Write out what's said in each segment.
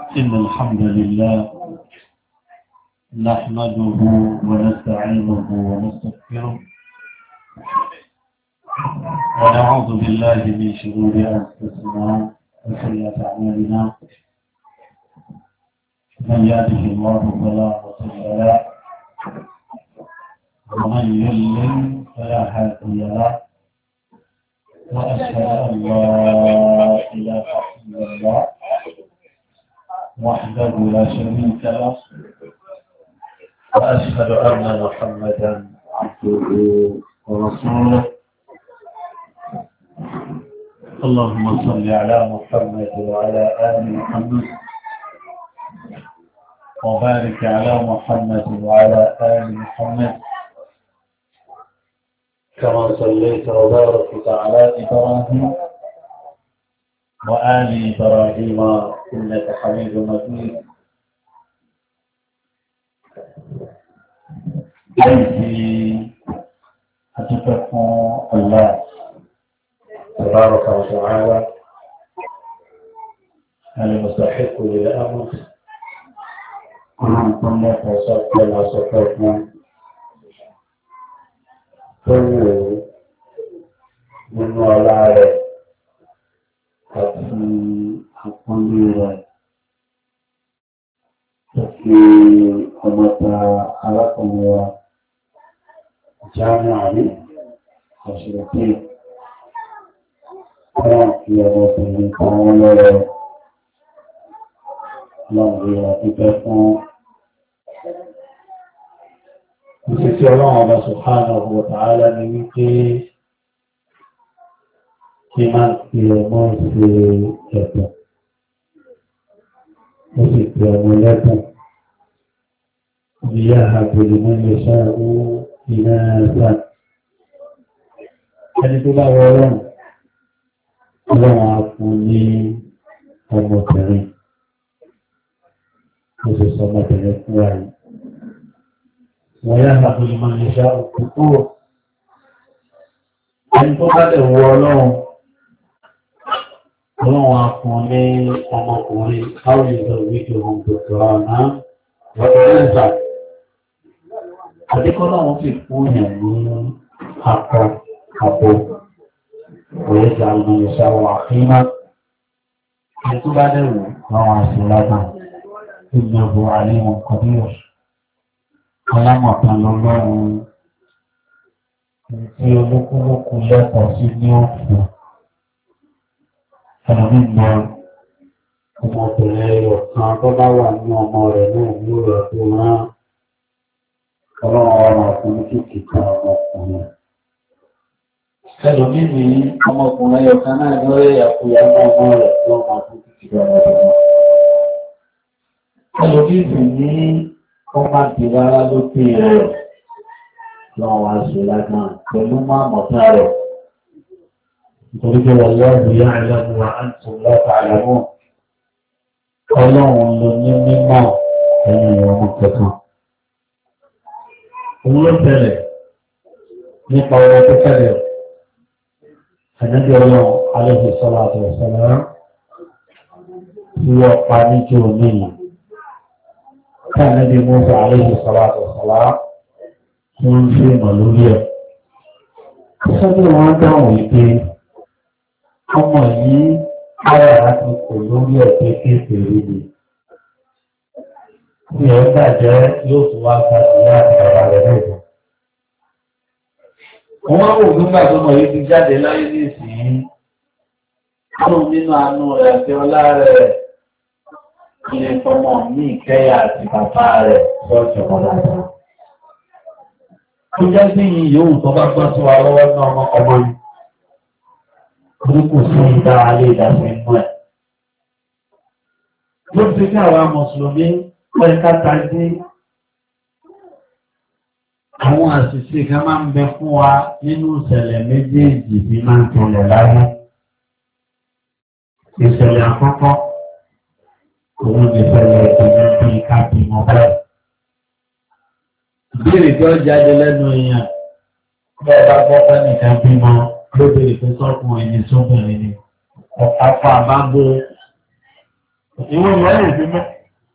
إن الحمد لله نحمده ونستعينه ونستغفره ونعوذ بالله من شرور أنفسنا وسيئات أعمالنا من يهده الله فلا مضل له ومن يضلل فلا هادي له وأشهد أن لا إله إلا الله وحده لا شريك له وأشهد أن محمدا عبده ورسوله اللهم صل على محمد وعلى آل محمد وبارك على محمد وعلى آل محمد كما صليت وباركت على إبراهيم وآل إبراهيم إنك حميد مجيد الذي أتقكم الله تبارك وتعالى المستحق للأمر كلكم وصفت وصفتنا كل من وراء àti àpọ́nlé rẹ̀ tó fi ọmọta arákùnrin wa jáàmù àrí àṣìrìkí wọ́n fi ọmọbìnrin kan wọ́n lọ́rọ̀ lọ́gbẹ̀ àtijọ́ fún ìsìsí ọlọ́run ọba subhanahu wa ta'ala ní wípé kí máa fi ọmọ ṣe ẹ̀bùn ó sì fi ọmọ lẹ́bùn ìyá àgbèrè mọ́ lè ṣáàrú iná ẹ̀sà ẹni tó bá wọ ọlọ́run á fún ní ọmọbìnrin ó sì sọ ọmọbìnrin fún wa yìí wọ́n yá àgbèrè mọ́ lè ṣáàrú púpọ̀ ẹni tó bá lè wọ ọlọ́run á fún ní ọmọkùnrin káwọn ìlú ìwé ohun gbogbo ọ̀nà wọ́n àdíkọ́lá wọn sì fún yẹn ní akọ àbò òyìnbó àwọn ìṣàwọ̀ àfihàn ẹ̀tọ́ bá dẹ̀wò àwọn àṣìlágbà ìgbẹ̀bọ̀ àríwọ̀n kọ̀díọ̀ alámọ̀tán lọ́lọ́run tí olókúlókú lẹ́kọ̀ọ́ sí ní òfin ẹ̀rọ̀mí mọ́ ọmọbìnrin ẹyọ kan tó bá wà ní ọmọ rẹ̀ náà ní rẹ̀ tó rán ọlọ́run ọmọ ọkùnrin kìkì kan ọmọkùnrin ẹlòmí ní ọmọkùnrin ẹyọ kan náà ní ọ̀rẹ́ ìyàkúyà ọmọ rẹ̀ tó ọmọ ọkùnrin kìkì kan ọmọkùnrin ẹlòmí ní ọmọ àdìrárá lókè rẹ̀ lọ́wọ́ aṣọ lágbà pẹ̀lú máa mọ̀tá rẹ̀ nítorí pé wọ́n lọ́rùn yá ìlànà wa á ń tún lọ́ta àlàmọ́ ọlọ́run ló ní mímọ̀ ẹ̀yìn ọmọ kankan. Òun ló bẹ̀rẹ̀ nípa ọmọ tó tẹ̀lẹ̀ ànábì ọlọ́run alayhi salatu wa salam tí wọ́n pa níjọ́ níyìn. Ká ànábì Mùsá alayhi salatu wa salam tí wọ́n ń ṣe ìmọ̀ lórí ẹ̀. Sọ́dọ̀ wọn dáhùn wípé ọmọ yìí ara àti kò lórí ẹ̀jẹ̀ kékeré ni. Bí ẹ̀ ń bàjẹ́ yóò tún wá gbàgbé láti bàbá rẹ̀ lẹ́gbẹ̀ẹ́. Wọ́n wá wò nígbà tó mọ̀ yìí ti jáde láyé ní ìsìn. Ọlọ́run nínú àánú rẹ̀ àti ọlá rẹ̀ ilé fọmọ ní ìkẹyà àti bàbá rẹ̀ lọ́jọ́ ọ̀dàdà. Ó jẹ́ sí yìí yòówù tó bá gbọ́ sí wa lọ́wọ́ ní ọmọ yìí. Orí kò sí ìdá alẹ́ ìdásẹ̀ inú ẹ̀. Ló ti kí àwọn Mùsùlùmí pẹ́ káta dé àwọn àṣìṣe kan máa ń bẹ fún wa nínú ìṣẹ̀lẹ̀ méjèèjì tí máa ń tẹ̀lẹ̀ láyé. Ìṣẹ̀lẹ̀ àkọ́kọ́, òun ni ìṣẹ̀lẹ̀ ìṣẹ̀lẹ̀ bí káàkiri mọ́ báyìí. Ìbéèrè tí ó jáde lẹ́nu èèyàn, bí ọba gbọ́ pẹ́ nìkan bímọ. ló bèèrè pé sọ́kùnrin ní sóbìnrin ni ọ̀pá àbábò ìwọ̀n ìwọ̀n lè fi mẹ́.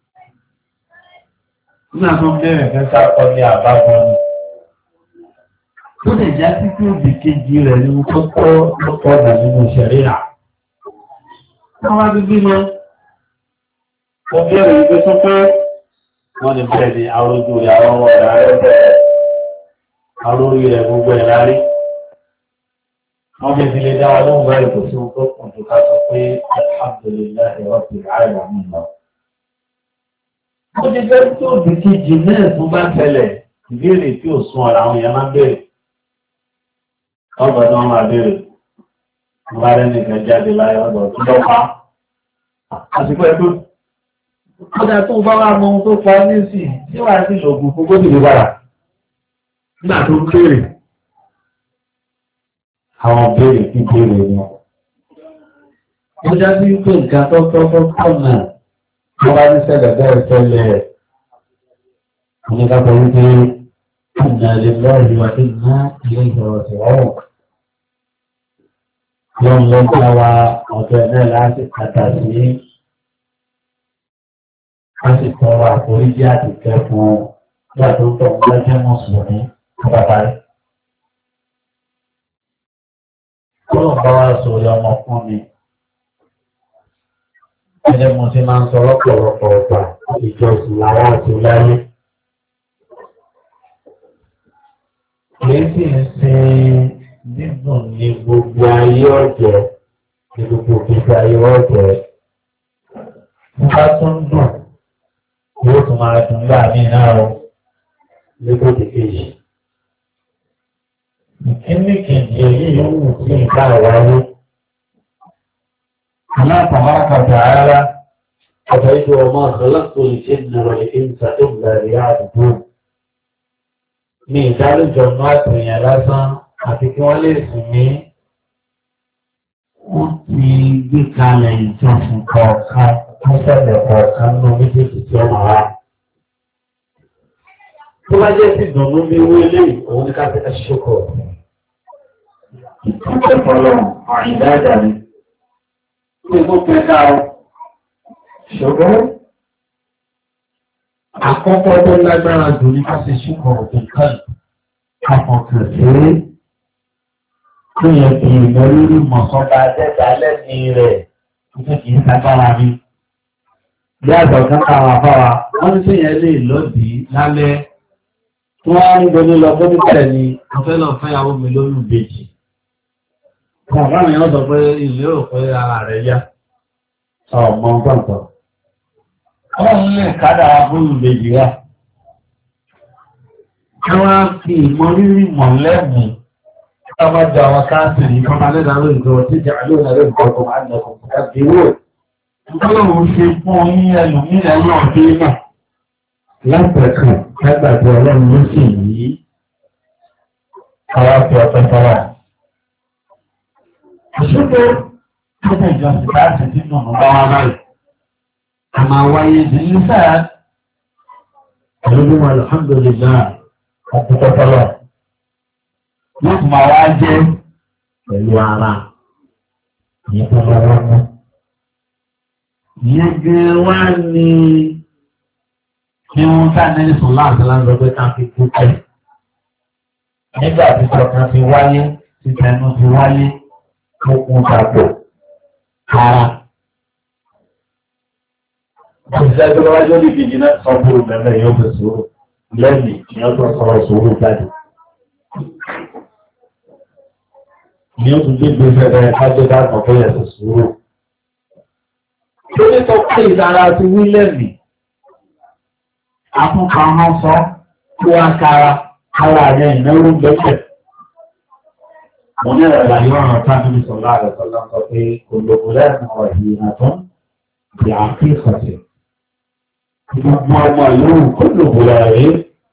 Nígbà tó ń bẹ̀rẹ̀ fẹ́ sákọ ní àbábọ̀ ni. Tó lè já sí pé òbí kejì rẹ̀ ni tó kọ́ ọ̀nà nínú ìṣẹ̀lẹ̀ rà. Wọ́n wá gbígbí mọ́. Ó bẹ̀rẹ̀ ìgbé tó pé wọ́n ní bẹ́ẹ̀ ni arójú rẹ̀ àwọn ọmọ rẹ̀ rẹ̀ bẹ̀rẹ̀. Arórí rẹ̀ gbogbo ẹ̀ lárí. Wọ́n fi ti lè dá wa lóhùn báyìí kò sí ohun tó kùn tó ká sọ pé alhamdulillahi rabbil alamin lọ. Ó ti fẹ́ tó òbí kejì náà tó bá tẹ̀lẹ̀ ìbéèrè tí ò sún ọ̀rọ̀ àwọn èèyàn máa ń béèrè. Ọgbọ̀n tí wọ́n máa béèrè. Wọ́n bá rẹ́ nìkan jáde láyé ọ̀dọ̀ tó lọ́pàá. Àsìkò ẹ̀kọ́. Ọjà tó bá wá mọ ohun tó pa ní sí tí wàá sí ìṣògùn fún gómìnà padà. Nígbà tó ń béèrè. Àwọn béèrè kí béèrè ni. Ó já sí pé nǹkan tó kọ́ náà. Wọ́n bá ní ṣẹlẹ̀ bẹ́ẹ̀ ṣẹlẹ̀. Oníkàtọ̀ wípé ìnà lè lọ ìwà tí ná ilé ìjọba ti rọrùn. Wọ́n lọ bá wa ọ̀dọ̀ ẹ̀ náà láti padà sí. A sì tọrọ àforíjì àti kẹfún nígbà tó tọ̀ ń gbẹ́jẹ́ mùsùlùmí tó bàbá rẹ̀. Wọ́n bá wa sọ̀rọ̀ ọmọ fún mi. Ẹni mo ti máa ń sọ lọ́pọ̀lọpọ̀ ọgbà ìjọsìn làwọn àti láyé. Kìí sì ń sin dídùn ní gbogbo ayé ọ̀jẹ̀, ní gbogbo òkèèrè ayé ọ̀jẹ̀. Nígbà tó ń dùn, yóò tún máa dùn láàmì náà o, lébòdì kejì. Ìkíní kejì èyí yóò wù sí ìgbà wáyé. الله تبارك وتعالى حفظت وما خلقت الجن والإنس إلا ليعبدون ní ìdálójọ náà tèèyàn lásán àti kí wọ́n lè sìn mí wọ́n ti gbé kalẹ̀ ìjọsìn kọ̀ọ̀kan wọ́n ṣẹlẹ̀ kọ̀ọ̀kan nínú méjèèjì tí ó máa wá. tó bá jẹ́ sí ìdùnnú ní owó ilé òun ní ká fẹ́ ṣókò. ìtúkẹ́ fọlọ́ àìdáadáa ni. Gbogbo pẹ̀lá ọ. Ṣùgbọ́n àkọ́kọ́ tó lágbára jù ní ká ṣe ṣúkọ̀ òkèkàn àfọ̀kàn sí tó yẹ kí ìmọ̀ lórí mọ̀sánba dẹ́gbà lẹ́ni rẹ̀ tó kìí lágbára rí. Bí àgbọ̀kan káwọn afáwa, wọ́n ní sí yẹn lè lọ́dìí lálẹ́ tí wọ́n ń gbóní lọ fún nípẹ̀ ni mo fẹ́ lọ fẹ́yàwó mi lórí ìbejì. Ọ̀pọ̀ àwọn èèyàn sọ pé ilé ò pé ara rẹ̀ yá. Ọmọ gbọ́ǹtọ̀. Wọ́n lè kádà fún ìbejì wá. Wọ́n á fi ìmọ̀ rírì mọ̀ lẹ́mù. Wọ́n máa jẹ àwọn káàkiri kan máa lẹ́dàá lórí ìjọ tí jẹ́ àlóòrùn ẹ̀rọ ìjọba máa ń lọ fún ẹgbẹ̀wò. Ọlọ́run ṣe fún yín ẹlòmíràn náà dé náà. Lápẹ̀kàn lágbàdo ọlọ́run ló sì yí. Àwọn fi ọ̀pẹ tọ́wà. Àṣíkò ọjọ́ ìjọsìn láti nínú ọ̀nà wá báyìí. A máa wáyé ní sáà ẹ̀lúgbọ́n alhamdulillah ọ̀pọ̀tọ̀tọ̀lọ̀. Wọ́n tún máa wá jẹ́ pẹ̀lú ara ìyẹ́pọ̀lọ́wọ́ mú. Ìyẹn gẹ́ wá ní wọ́n ká nẹ́lì sùn láti láńlọ pé ká fi kú pẹ̀. Nígbà tí tọkàn ti wáyé, tí tẹnu ti wáyé, okun papọ̀ ara. Òṣìṣẹ́ tó wájú ní ìbìjì náà sọ fún ìbẹ̀rẹ̀ yóò fẹ́ sòrò lẹ́nì ní ọjọ́ sọ̀rọ̀ sòrò jáde. Ní ó tún gbégbé fẹ́rẹ̀ kájọ́ dáàbọ̀ tó yẹ̀ sí sòrò. Tó ní sọ pé ìdára ti wí lẹ́nì. Àtúnkà wọn sọ tó wá kára ara rẹ̀ ìnáwó gbẹ́sẹ̀. Mo ní ẹ̀rọ ìwọ̀n tábìlì sọ̀lá rẹ̀ sọ́lá sọ pé olóko lẹ́nu ọ̀hìn ìrìnàtọ́ di àfíìsọ̀tẹ̀. Gbogbo ọmọ yóò kó lòbò rẹ̀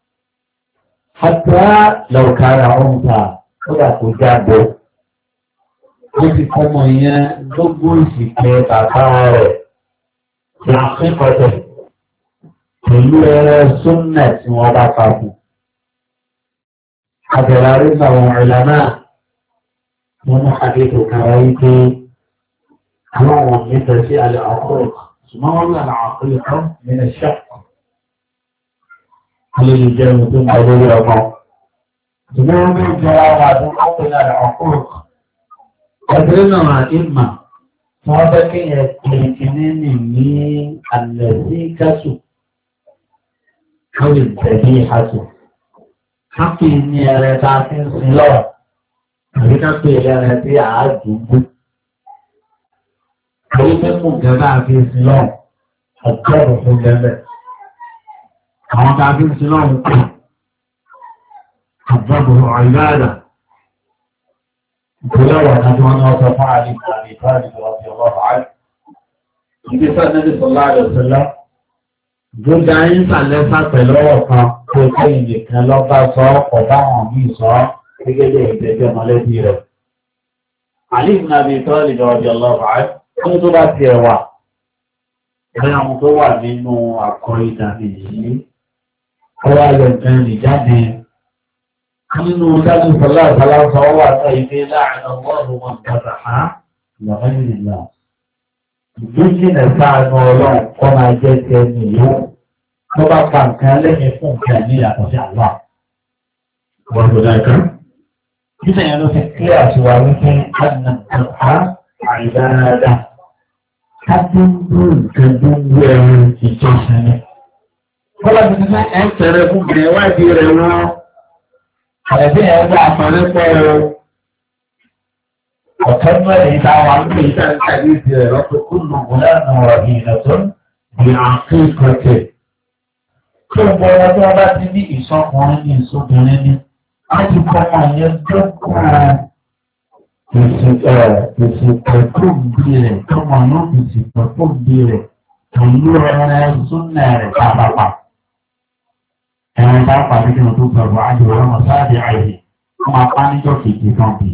hátà lọ́kàrà ọ̀ǹtà ó dà kó jáde. Ó ti kọ́mọ yẹn gbogbo ìsìnkẹ́ bàbá rẹ̀ di àfíìsọ̀tẹ̀ pẹ̀lú ẹrẹ súnnà tí wọ́n bá pàbù. Àbẹ̀rẹ̀ rí àwọn ìlànà wọ́n ní àdéhùn kára wípé àwọn nífẹ̀ẹ́ sí alẹ́ ọkọ̀ ṣùgbọ́n wọ́n gbà láwọn àkọlé kan nínú iṣẹ́ alẹ́ lè jẹ́ ohun tó ń bá lórí ọmọ ṣùgbọ́n wọ́n bí jọ àwọn àdúgbò pé ní àdàkọ̀ kúrò ẹgbẹ́ náà ìmà wọ́n fẹ́ kí ẹ pè kíní ní alẹ́ sí kásù káwé tẹ̀lé ìhàtò kápẹ́ ní ẹrẹ tá a fi ń sin lọ́wọ́ àbí kápẹ́ ẹrẹ tí a dùgbò orí mímú gẹ́gẹ́ àfi ń sin lọ́wọ́ ọ̀pọ̀ fún gẹ́gẹ́ àwọn tá a fi ń sin lọ́wọ́ pè àjọ́bù ọ̀yáàdà ìpínlẹ̀wọ̀ náà tí wọ́n ní ọ̀sọ̀ fún àdìgbà àdìgbà àdìgbà ọ̀pọ̀ àdìgbà ìgbésẹ̀ nẹ́bí sọ̀lá àdìgbà gbogbo ayé ń sàlẹ́sà pẹ̀lú ọ̀rọ̀ kan tó kẹ́yìn nìkan lọ́ba sọ ọ̀bá wọn bí sọ gẹ́gẹ́ bí ìgbẹ́jọ́ mọ́lẹ́bí rẹ̀. Ali ibn Abi Talib radiyallahu anhu fún tó bá ti ẹ̀wà ẹ̀rẹ́ àwọn tó wà nínú àkọ́ ìdàmì yìí ọwọ́ ayọ̀ nǹkan lè jáde nínú dájú sọlá àtàlà sọ wà náà ìgbé láàrin ọgọ́rùn-ún wọn gbàgbà á lọ́wọ́ ìrìnlá. Ìgbésìnà sáànù ọlọ́run kọ́ máa jẹ́ ti ẹni yóò tó bá pa nǹkan lẹ́yìn fún nǹkan ní ìyàtọ̀ sí àlọ́. Wọ́n ló dá ẹ̀ka. Nígbà yẹn ló fi kílẹ̀ àtiwá wípé àdínà kàkà àìdáradá. Ká tó ń dúró nǹkan tó ń wú ẹrù ìjọsìn ni. Bọ́lá ti ní ẹ̀ ń tẹ̀rẹ̀ fún bìrẹ̀ wádìí rẹ̀ wọ́n. Àyẹ̀bí ẹ̀ wá àpẹẹrẹ pọ̀ ẹ̀rọ. Ọ̀kan mẹ́rin ìdáwà ń pè ìdá ìtàgé ìdílé lọ́pẹ́ kúnnù gùnlẹ́nà ọ̀rìn ìrìnàjò ní àkíkọ̀kẹ́. Tí ó gbọ́ ọmọ tí wọ́n bá ti ní ìsọkùnrin ní ìsọkùnrin ní, a ti kọ́ ọmọ yẹn dọ́kọ̀ ìsìnkọ̀ tó bí rẹ̀, tọ́mọ náà ìsìnkọ̀ tó bí rẹ̀, pẹ̀lú ẹran súnà rẹ̀ pàápàá. Ẹran pàápàá ní kí wọ́n tó gbàgbọ́ àjọ ọmọ sáàdì àìyè, wọ́n máa pa níjọ́ kejì kan bì.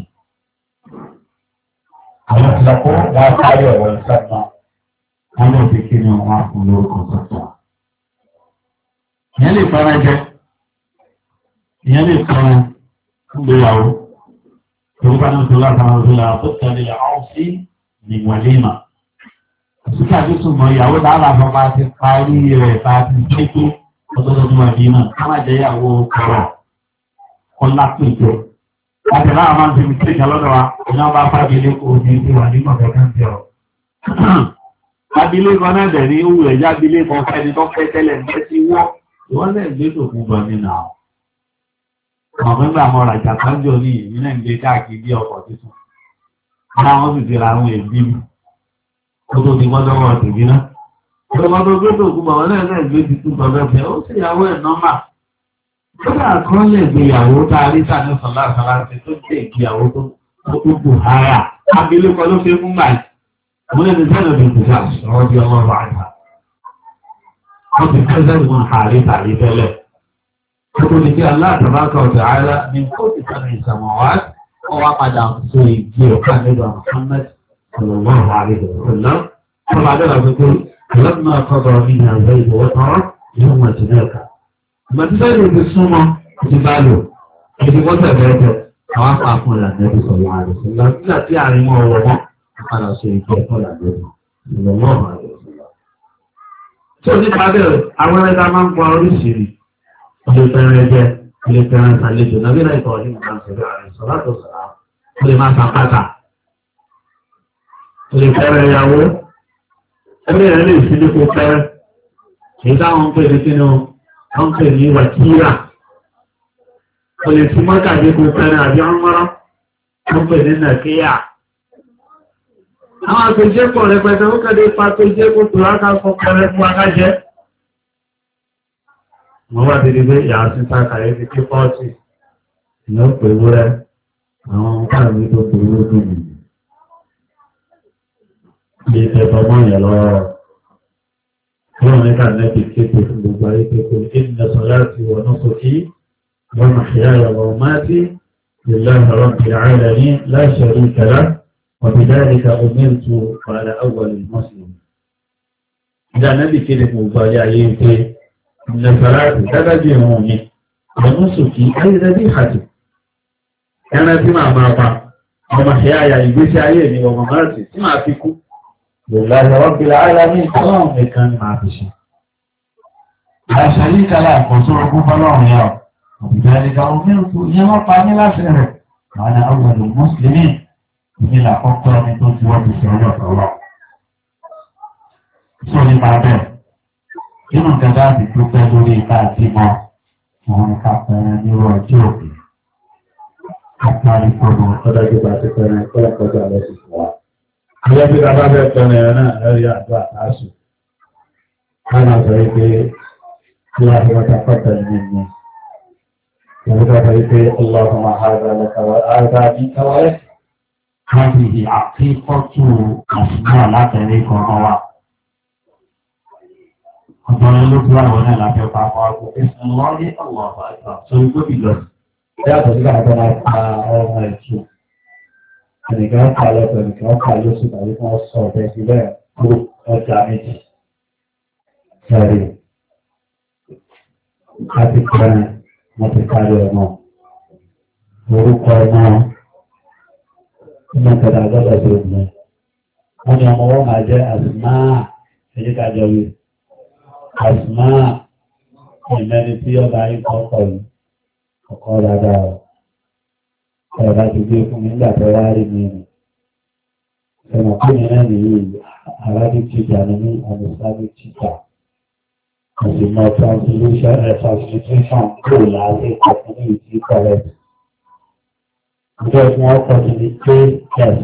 Àwọn ìlọ́kọ́ wọ́n sáré ọ̀rọ̀ ìsẹ́nà, wọ́n lè fi kí ni wọ́n fún lórúkọ sọ́tọ̀. Ìyẹn lè fẹ́ràn jẹ́, ìyẹn lè fẹ́ràn gbéyàwó, torúkà ní ọdún látàrí ọdún lára tó tẹ̀lé àwọn sí nìwọ̀lẹ́mà. Àṣíkà tó túnmọ̀ ìyàwó dáadáa fọ́ bá ti parí rẹ̀ bá ti pépé ọdọ́dọ́dún àbínà, ká má jẹ́ ìyàwó kọ̀rọ̀ kọ́lá pèjọ. Àti láwọn máa ń fi mìtíríkà lọ́dọ̀ wa, iná bá fábílé kò ní ti wà nígbà kẹ́kẹ́ tí ọ. Fábílé kan náà dẹ̀ ní òwú ẹ̀já bílé kan fẹ́ni tó fẹ́ tẹ́lẹ̀ ní tí wọ́, ìwọ́n lẹ̀ gbé tó fún bọ̀ nínú àwọn. Àwọn mẹ́gbà mọ́ rajà kájọ ní ìmínà ń gbé káàkiri bí ọkọ̀ tuntun. Láwọn sì ti ra àwọn èbí mi. Ó tó ti wọ́n lọ́wọ́ tèmi náà. Ìjọba tó gbé tó fún bọ̀ wọn náà gbé ti tún bọ̀ bẹ́ẹ̀ ó sì yàwó ẹ̀ nọ́mà. Kọ́lá kan lè gbéyàwó tá a rí sàánú sọ̀lá àṣàláṣẹ tó jẹ́ ìgbéyàwó tó kù ara. Abilékọ ló fi fún báyìí. Mo lè ní sẹ́lẹ̀ bí kò sá ọ̀rọ̀ bí ọmọ ọ̀rọ̀ àgbà. Wọ́n ti fẹ́ sẹ́lẹ̀ wọn àárí tàbí tẹ́lẹ̀. Ó tó ní kí aláàtàbákà ọ̀tẹ̀ ara ní kó ti sẹ́lẹ̀ ìsàmọ̀ wá. Ó wá padà so ìgbé ọ̀ká nílò Muhammad sallallahu alaihi wasallam. Wọ́n máa dẹ́rọ̀ pé ọlọ́dún akọ́dọ̀ ní àgbẹ̀ ìbọ̀wọ́tọ́ yóò mọ̀ sí mẹ́ka. Màtíṣẹ́ ìlú ti súnmọ́ ti bá lò, ìdí wọ́tẹ̀ bẹ́ẹ̀ àwọn apáfún ìlànẹ́bí sọ̀rọ̀ àrẹ̀sọ̀lá nígbà tí àárín mọ́ ọwọ́ wọn padà ṣe ìjọ ẹ̀kọ́ ìlànẹ́bí ìlọ́mọ́ àrẹ̀sọ̀lá. Tí ó nípa bẹ́ẹ̀, àwọn ẹ̀dá máa ń gba oríṣiríṣi, ilé fẹ́rẹ́ jẹ́, ilé fẹ́rẹ́ ṣàlejò, nàbí náà ìtọ̀ ọdún kan sọ̀rọ̀ àrẹ̀sọ̀lá tó sọ̀rọ̀, ó lè máa sàpátà, ó lè fẹ́rẹ́ ìyàwó, ẹgbẹ́ rẹ̀ lè fi ní kó fẹ́rẹ́, kì í dáhùn pé ní kínú wọ́n pè ní wàkíyà, o lè fi mọ́kàdé kò fẹ́rẹ̀ àbí ọmọrọ́, wọ́n pè ní nàkíyà. Àwọn àpèjẹ́pọ̀ rẹpẹtẹ ó kẹ́lé pa àpèjẹ́pọ̀ tó láká fọ́ pẹ̀rẹ́ fún akájẹ́. Wọ́n wá ti di pé ìyá síta kàyé ti kí pọ́ọ̀tì, ìyá pè wúrẹ́, àwọn káàmì tó pè wúrẹ́ tó bì. Ilé ìtẹ̀tọ̀ mọ́ ìyẹn lọ́wọ́. Wọ́n ní ká nẹ́bí kéèkó fún gbogbo ayé kéèkó inna salati wa nusuki wa mahyaya wa mamati lillahi rabbil alamin la sharika lahu wa bidhalika umirtu wa ana awwalul muslimin. Ìjà nẹ́bí kéèkó fún gbogbo ayé pé inna salati dádájú ìwọ̀n mi wa nusuki ayé dábí ìhàtì. Ẹran tí máa máa pa wa mahyaya ìgbésí ayé mi wa mamati tí máa fi kú. lillahi rabbil alamin ọlọ́run nìkan ni màá fi ṣe. àṣàlí ìkàlà àkọsọ ogún fọlọ́run yà ọ́ ìdáríga omírùkú ìyẹn wọ́n pa ní láti rẹ̀ àwọn àwọn ọ̀dọ̀ mùsùlùmí ìnílà kọ́kọ́ ẹni tó ti wọ́n ti sọ ọjọ́ ọ̀rọ̀. sọ nípa bẹ́ẹ̀ nínú gẹ́gẹ́ àti dúpẹ́ lórí ìta àti mọ́ àwọn ìkàpẹ̀rẹ̀ ní ọjọ́ òbí. Àpárí kọ́nà ọ̀dájú bá ti pẹ̀rẹ̀ kọ́lọ̀kọ́jọ́ alẹ́ sí fún wa. Ilé bí bàbá bẹ́ẹ̀ pẹ̀rẹ̀ ẹ̀rọ náà lórí àjọ àtàṣù. Wọ́n máa sọ wípé kí wọ́n fi wọ́n ta pọ̀tẹ̀ nínú. Ìwé bàbá wípé ọlọ́run àhàrà lẹ́kàwọ́ àgbà bí káwọ́rẹ́. Wọ́n ti di àkíkọ́tù àṣìmọ́ látẹ̀lé kọ́nà wa. Ọ̀dọ́ ló ti wà wọ́n náà láfẹ́ pàápàá ọkọ̀ ìsìn lọ́rí ọlọ́ọ̀bà ìgbà sórí gómìnà. Yàtọ̀ sí àwọn ọmọ ọmọ ẹ̀tù. Ẹnìkan kà lọ́pọ̀ ẹnìkan kà lóṣù tàbí wọ́n sọ ọ̀bẹ sílẹ̀ kó ọjà méjì. Sẹ́rí. A ti kẹrin, wọ́n ti kárí ọmọ. Orúkọ ọmọ ọmọ kẹta gbọ́dọ̀ sí òun. Wọ́n ní ọmọ wọn máa jẹ́ àsìmá èyí kájọ wí. Àsìmá ìmẹ́ni tí ọba yín kọ́kọ́ yìí. Ọkọ̀ dáadáa ọ̀. Ẹ̀rọ ti gbé fún mi nígbà tó wá rí mi nì. Ẹ̀mọ̀ fún mi náà nìyí, Arabic teacher ni mí, I'm Islamic teacher. Mo sì mọ translation kò láàrín ìkọ̀kún ní ìdí correct. Ìjọ tí wọ́n kọ́ sí ní AS.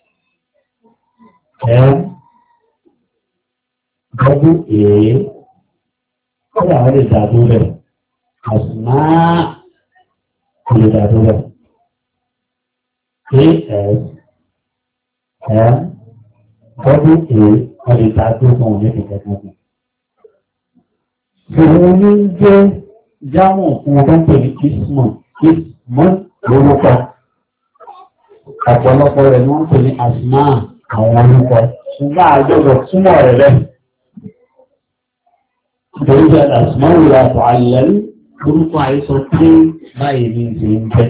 Ó làwọn lè dàdú rẹ̀. Àsìmáà olùdádúró olùdádúró fún òní ìgbẹ̀gbẹ̀. Ìwọ̀n ní jẹ́ jámù fún ọdún pẹ̀lú ismọ̀ lórúkọ. Ọ̀pọ̀lọpọ̀ rẹ̀ ni wọ́n pè ní asmá àwọn orúkọ. Ṣùgbọ́n àjọ́gbọ̀ túmọ̀ rẹ̀ rẹ̀. Ìdòrí jẹ́ asmá ìrọ̀ àtọ̀ àyẹ̀rí orúkọ àìsọ pé báyìí ní ìṣe ń jẹ́.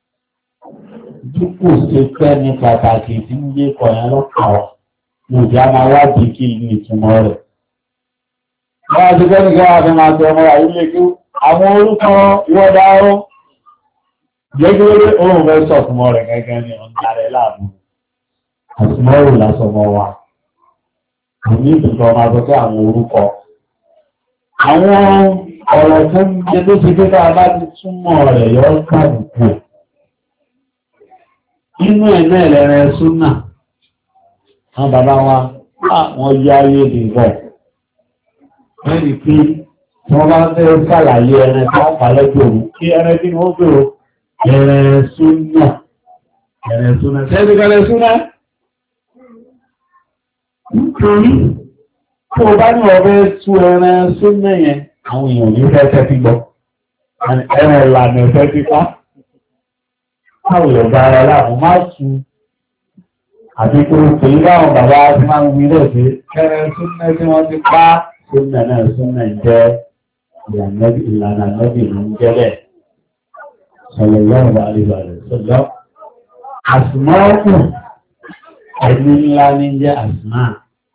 Dípò ṣe pẹ́ ní pàtàkì tí ń gbé kọ̀yán lọ́kàn ọ̀. Mo jẹ́ a máa wádìí kí ní ìtumọ̀ rẹ̀. Wọ́n ti fẹ́ nìkan wà fẹ́ máa tẹ ọmọ àyílé kí àwọn orúkọ ìwọ́dá ọ́. Jẹ́gbẹ́rẹ́ òun fẹ́ sọ fún ọ rẹ̀ gẹ́gẹ́ ní ọ̀nà rẹ̀ láàmú. Àtìmọ́rò lásọmọ wa. Àmì ìdùnkọ̀ máa sọ pé àwọn orúkọ. Àwọn ọ̀rọ̀ tó ń jẹ tó ti pé bá bá ti túmọ̀ rẹ̀ yọ kàbùkù. Inú ẹ̀nà ẹ̀lẹ́rẹ̀ súnà, àwọn bàbá wa, wọ́n yá ayé dìbọ̀. Wọ́n rí pé wọ́n bá fẹ́ sàlàyé ẹ̀rẹ̀ tó pàlẹ́gbò kí ẹ̀rẹ̀ tí wọ́n gbèrò ẹ̀rẹ̀ súnà. Ẹ̀rẹ̀ súnà. Ṣẹ́bíkẹ́lẹ̀ súnà? Nítorí tó bá ní ọ̀rẹ́ tú ẹ̀rẹ̀ súnà yẹn, àwọn èèyàn ní fẹ́ tẹ́ fi gbọ́. Ẹ̀rẹ̀ ìlànà ẹ̀fẹ́ ti pa. Káwọn èèyàn bá ara láàmú máa tú. Àti kò pè é láwọn bàbá tí máa ń wí lẹ̀ pé ẹ̀rẹ̀ súnà tí wọ́n ti pa súnà náà súnà jẹ́ ìlànà nọ́bì ló ń jẹ́lẹ̀. Sallallahu alaihi wa sallam. Àsìmáàkù ẹni ńlá ní jẹ́ àsìmáà.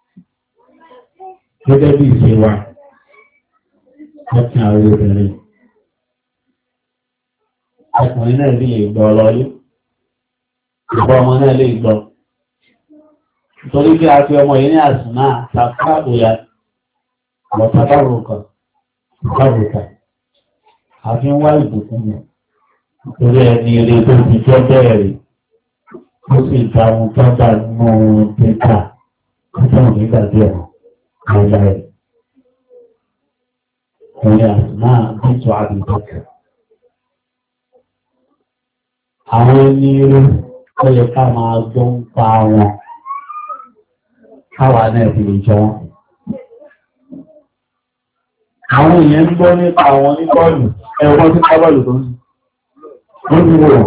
Gẹ́gẹ́ bí ìṣe wa. Ọkùnrin àwọn obìnrin. Ọkùnrin náà lè gbọ́ lọ́yé. Ìgbọ́ ọmọ náà lè gbọ́. Nítorí bí a fi ọmọ yìí ní àsìmá tàbí òyà ọ̀tàbárùkà. A fi ń wá ìbùkún mi. Nítorí ẹni eré tó ti jọ bẹ́ẹ̀rẹ̀. Ó sì dáhùn tó bá nínú pépà. Ó dáhùn nígbà díẹ̀ ọ̀la ẹ̀. Òyà àsìmá bíjọ àbìbọ̀kà. Àwọn ẹni eré ó yẹ ká máa gbọ́ ń pa wọn. Káwà náà fi lè jọ wọn. Àwọn èèyàn ń gbọ́ nípa àwọn ní bọ́ọ̀lù, ẹ̀wọ́n tí ká bọ́ọ̀lù tó ń wò.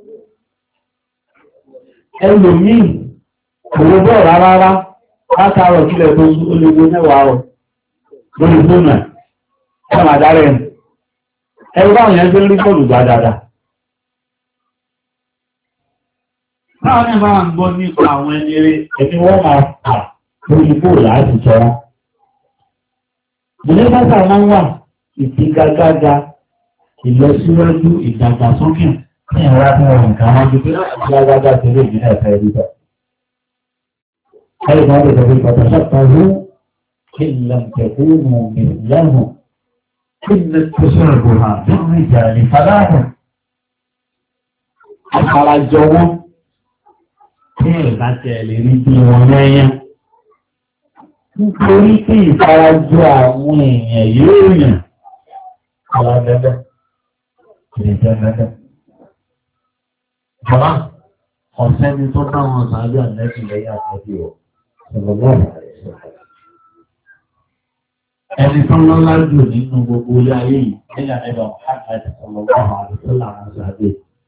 Ẹlòmíì, òwò bọ́ọ̀ rárá látàrọ̀ kílẹ̀ tó ó lè gbé mẹ́wàá rọ̀ lórí fóònù ẹ̀ máa dárẹ̀ ẹ̀. Ẹgbẹ́ àwọn èèyàn tó rí bọ́ọ̀lù gbá dáadáa. Láwọn ẹ̀bá ń gbọ́ nípa àwọn ẹni eré ẹni wọ́n máa pà lórí bóòlù láti jọ wọn. Ìdílé bàtà máa ń wà ìfigagbága ìlọsíwájú ìdàgbàsókè ní ìwà tí wọn nǹkan wọn ju pé ìfigagbága ti lè ní ẹ̀fẹ́ rí bẹ́ẹ̀. Ẹ̀rọ ìgbà tó ti pàtàkì ṣàtàwó kí ìlànàkẹ́kọ̀ọ́ mìíràn kí ní tẹ̀sán hàn nínú ìjà ìfadáhùn. Àkàràjọ wọn tí ìbá tẹ̀ lè rí bí wọn lẹ́yìn. Nítorí pé ìfarajọ àwọn èèyàn yóò yàn alábẹ́bẹ́ ìrìnjẹ́bẹ́bẹ́. Bọ́lá ọ̀sẹ́ni tó dáwọn sàájú ànẹ́sì lẹ́yìn àtẹ́bí ọ̀ ṣọlọ́gbọ́n ẹni tó lọ́lá jù nínú gbogbo ilé ayé yìí lẹ́yìn àtẹ́bí Muhammad ṣọlọ́gbọ́n àdìsọ́lá àwọn sàájú.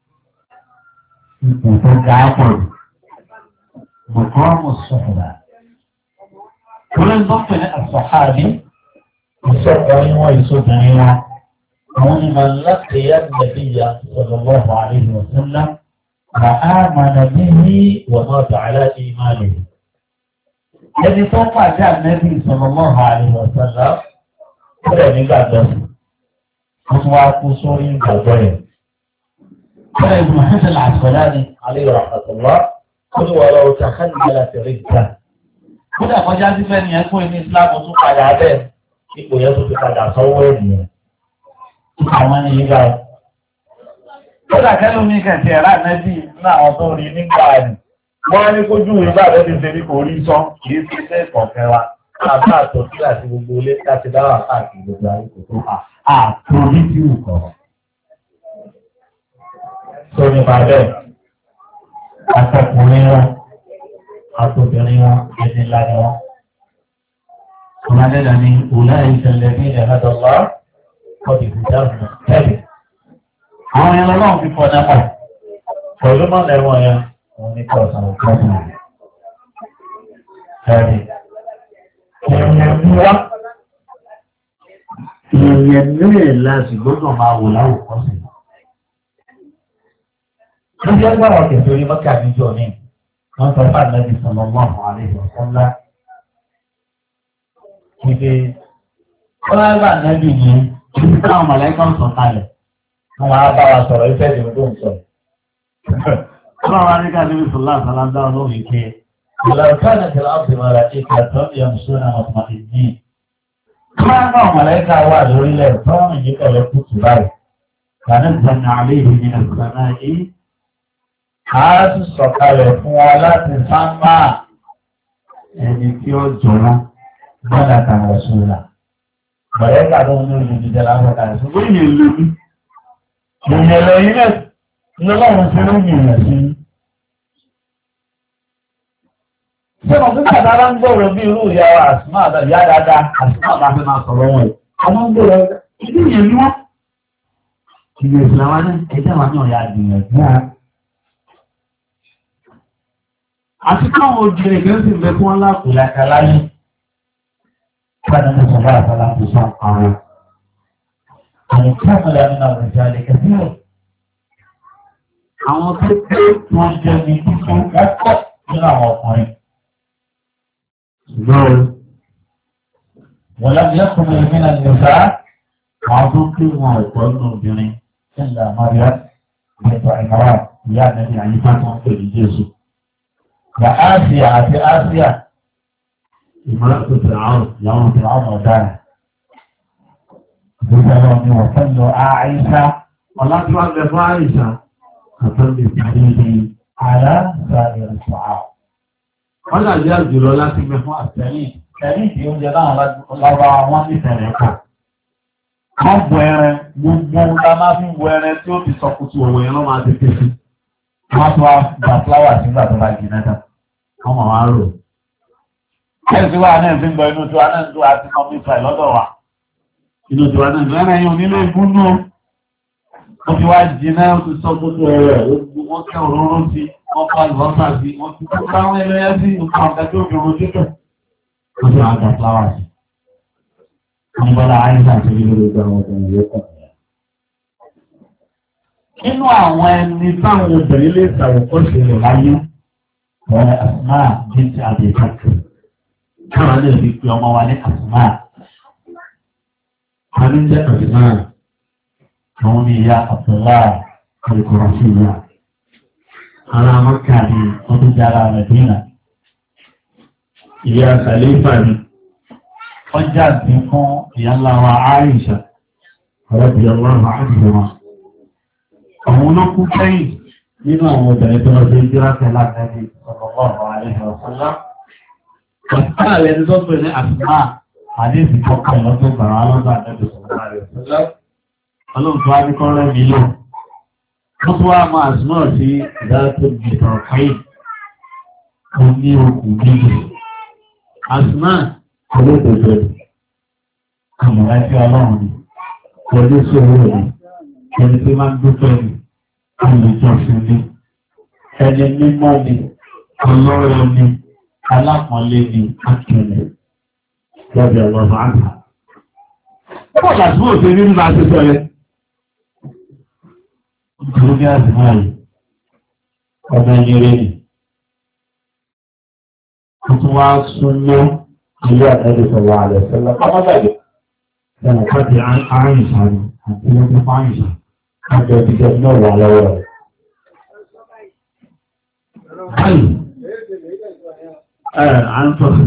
Ipò tó ga pọ̀ mọ̀kọ́rọ̀mù sọ̀rọ̀. Wọ́n ń bọ́ pẹ̀lú àṣọ̀háàbí ìṣọ̀kùnrin wọn ìṣòbìnrin wọn. Àwọn ni màá láti yá nàbíyà sallallahu alaihi wa sallam mà á mànà bihi wa mata ala imanihi. Ẹni tó pàdé ànábì sallallahu alaihi wa sallam ó rẹ̀ nígbàgbọ́ sí. Wọ́n tún wá kú sórí ìgbàgbọ́ yẹn. Bẹ́ẹ̀ Ibn Hajar al-Asqalani alayhi rahmatullah ó ní wọ́n lọ́wọ́ tàkàlùmọ́lá tẹ̀lé ìgbà. Kódà kọjá sí fẹ́ ni ẹ fún ẹni Ìsìláàmù tún padà bẹ́ẹ̀ ipò yẹn tó ti padà sọ́wọ́ ènìyàn. Àwọn ni yíga ọ̀. Kódà kẹ́lú mi kẹ̀tì ẹ̀rá nẹ́bí ní àwọn tó rí nígbà rẹ̀. Wọ́n ní kójú ìgbà rẹ̀ ti ṣe ní kò rí sán kìí ṣe iṣẹ́ ìkọ̀kẹ́ wa. Àbá àtọ̀sí àti gbogbo ilé láti dáwà káàkiri gbogbo ayé kò tó àtòrí tí ò kọ̀. Sọ nípa bẹ́ẹ̀, àtọkùnrin wọn, àtòbìnrin wọn, ẹni ńlá ni wọn. Ọmọdéla ni أولئك الذين هدى الله فبهداهم مقتدي. Àwọn ẹran náà fi kọ́ náà pẹ̀lú mọ́ lẹ́wọ̀n yẹn wọ́n ní kọ́ ọ̀sán òkúrọ́sùn rẹ̀. Ẹ̀rì èèyàn ní wá èèyàn nílẹ̀ láti gbọ́dọ̀ máa wò láwùkọ́ sí. Ó jẹ́ gbọ́dọ̀ kẹfẹ́ orí mọ́kà níjọ́ ní wọ́n sọ fún àgbẹ̀bí sallallahu alaihi wasallam. Ìgbé ọlọ́gbà nẹ́bì ní ibi táwọn mọ̀lẹ́kọ̀ ń sọ kalẹ̀. Wọ́n máa bá wa sọ̀rọ̀ ìfẹ́ ìdìbò tó ń sọ. Ọlọ́run wa ní ká níbi sọ̀lá àtàlándá olóòrùn ike. Ìlàkánà tí láti mara ìkà tó ń yẹ mùsùlùmí àwọn ọmọ ìdí. Máa bá mọ̀lẹ́kà wà lórílẹ̀ tọ́rùn yìí pẹ̀lú kùtù báyìí. Kàní ìjọba àlẹ́ ìlú ní ẹ̀sùn náà yìí. A ti sọ̀kalẹ̀ fún wa láti sáńmà ẹni tí ó jọ̀rọ̀. Bọ́lá kan rọ̀ṣúlá. Mọ̀lẹ́kà tó ń lórí ìdíjẹ́ láwọn kan ṣe wọ́n yìí lórí. Ìyẹn lọ ilẹ̀ lọ́lọ́run tí ó yìnyín sí. Ṣé mo fún bàbá bá ń gbọ́rọ̀ bí irú ìyá wa àsìmọ́ àdá ìyá dáadáa àsìmọ́ àbá fẹ́ máa sọ̀rọ̀ wọn yìí. Àwọn ń gbọ́rọ̀ ìdí ìyẹn ní wọ́n. Ìgbè ìsìláwá ní ẹjẹ́ wa náà yà gbìyànjú à. Àti káwọn obìnrin kan sì fẹ́ fún wọn láàpù lákàláyé. كان النبي صلى الله عليه وسلم يصنع أن كمل من الرجال كثير. Àwọn tó pé wọ́n jẹ́ ní kíkún ọ̀pọ̀ nínú àwọn ọkùnrin. Ṣùgbọ́n wọ́n lábí ẹkùnrin ìmìnà nìta àwọn tó pé wọn ọ̀pọ̀ nínú obìnrin ṣẹlẹ̀ Maria mẹ́tọ̀ ìmọ̀ràn ìyá nẹ́bí àyíká tó ń pè ní Jésù. Wà Áṣíà àti Áṣíà ìmọ̀lẹ́kùn Fìràún ìyàwó Fìràún ọ̀daràn. Ìgbésẹ̀ ni wọ́n fẹ́ lọ Àìṣà ọ̀làdúrà lẹ́fọ́ Àìṣà àtọ́lé ìpàdé ní àrá sáré ìṣàá. Wọ́n dàbí àjùlọ láti gbé fún àtẹ̀yìn. Ẹ̀yìn tí oúnjẹ náà lọ́wọ́ wọn ní tẹ̀lé kà. Wọ́n bu ẹran gbogbo ńlá máa fi bu ẹran tí ó ti sọ kùtù òwò yẹn lọ́wọ́ àti pèsè. Wọ́n tún wá gba fúláwà sígbà tó bá jìnnà dà. Wọ́n mọ̀ wá rò. Ẹ̀sìn wa náà fi ń gbọ́ inú tiwa náà tó àti kan bí ìfà lọ́dọ̀ wa. Inú tiwa náà tó ẹ̀rẹ́ yìí onílé ìgúnnú. Ó fi wá jìnnà ó ti sọ gbogbo ẹ̀rẹ̀ wọ́n kẹ́ òróró sí, wọ́n fa ìwọ́sà sí, wọ́n ti kó káwọn ẹlẹ́yẹ sí nǹkan ọ̀gẹ́gẹ́ òbí oró títọ̀. Ó ti wá gba fúláwà sí. Wọ́n bọ́lá àìsàn àti ilé gbogbo àwọn ọmọ ìwé kan. Nínú àwọn ẹni táwọn obìnrin lè ṣàwòkọ́ṣe rẹ̀ láyé, wọ́n Asma bíntì Abi Bakr. káwọn lè fi pe ọmọ wa ní àtúmá. a ní jẹ́ àtúmá àwọn ní ìyá àtúmá àlùkòrò sí ìyá ara mọ́kà ní ọdún jára rẹ̀ dínà. ìyá Khalifa ni wọ́n jáde fún ìyá ńlá wa Aisha radiyallahu anha. àwọn olókú kẹ́yìn nínú àwọn obìnrin tó lọ́dún ìjírá pẹ̀lú àgbẹ̀bí sallallahu alaihi wasallam. Ọ̀tá rẹ̀ ní tó pè ní àtúmá àdéhùn kọ́kọ́ lọ́tún bàrá lọ́dún àgbẹ̀bí sallallahu alaihi wasallam. Ọlọ́run tó wá ní kọ́ rẹ̀ nílò. Wọ́n tó wá máa àtúmọ̀ sí ìdájọ́ tó di ọ̀káyì. Ó ní okùn méjì. Àtúmá olódodo àmọ̀lá tí ọlọ́run ni. Pẹ̀lú sóòrò ni. Ẹni tí máa ń dúpẹ́ ni. Olùjọsìn ni, ẹni mímọ́ ni, ọlọ́rọ̀ ni, alápọ̀nlé ni, akẹ́lẹ̀. Lọ́bẹ̀ ọlọ́rọ̀ àgbà. Ó bá tí ó ṣe rí nígbà tí sọ rẹ̀. Ìgbòrógí àdìmọ́ rẹ̀, ọmọ ẹni rẹ̀ ni. Ó tún wá súnmọ́ ilé àtẹ́lẹ̀ sọ̀rọ̀ àlẹ́ sọ́lá. Ọmọdé ẹ̀nà káàkiri àárín àti ilé fáyìn. Àjọ ìjọ náà wà lọ́wọ́ rẹ̀. Báyìí, à ń tọ́.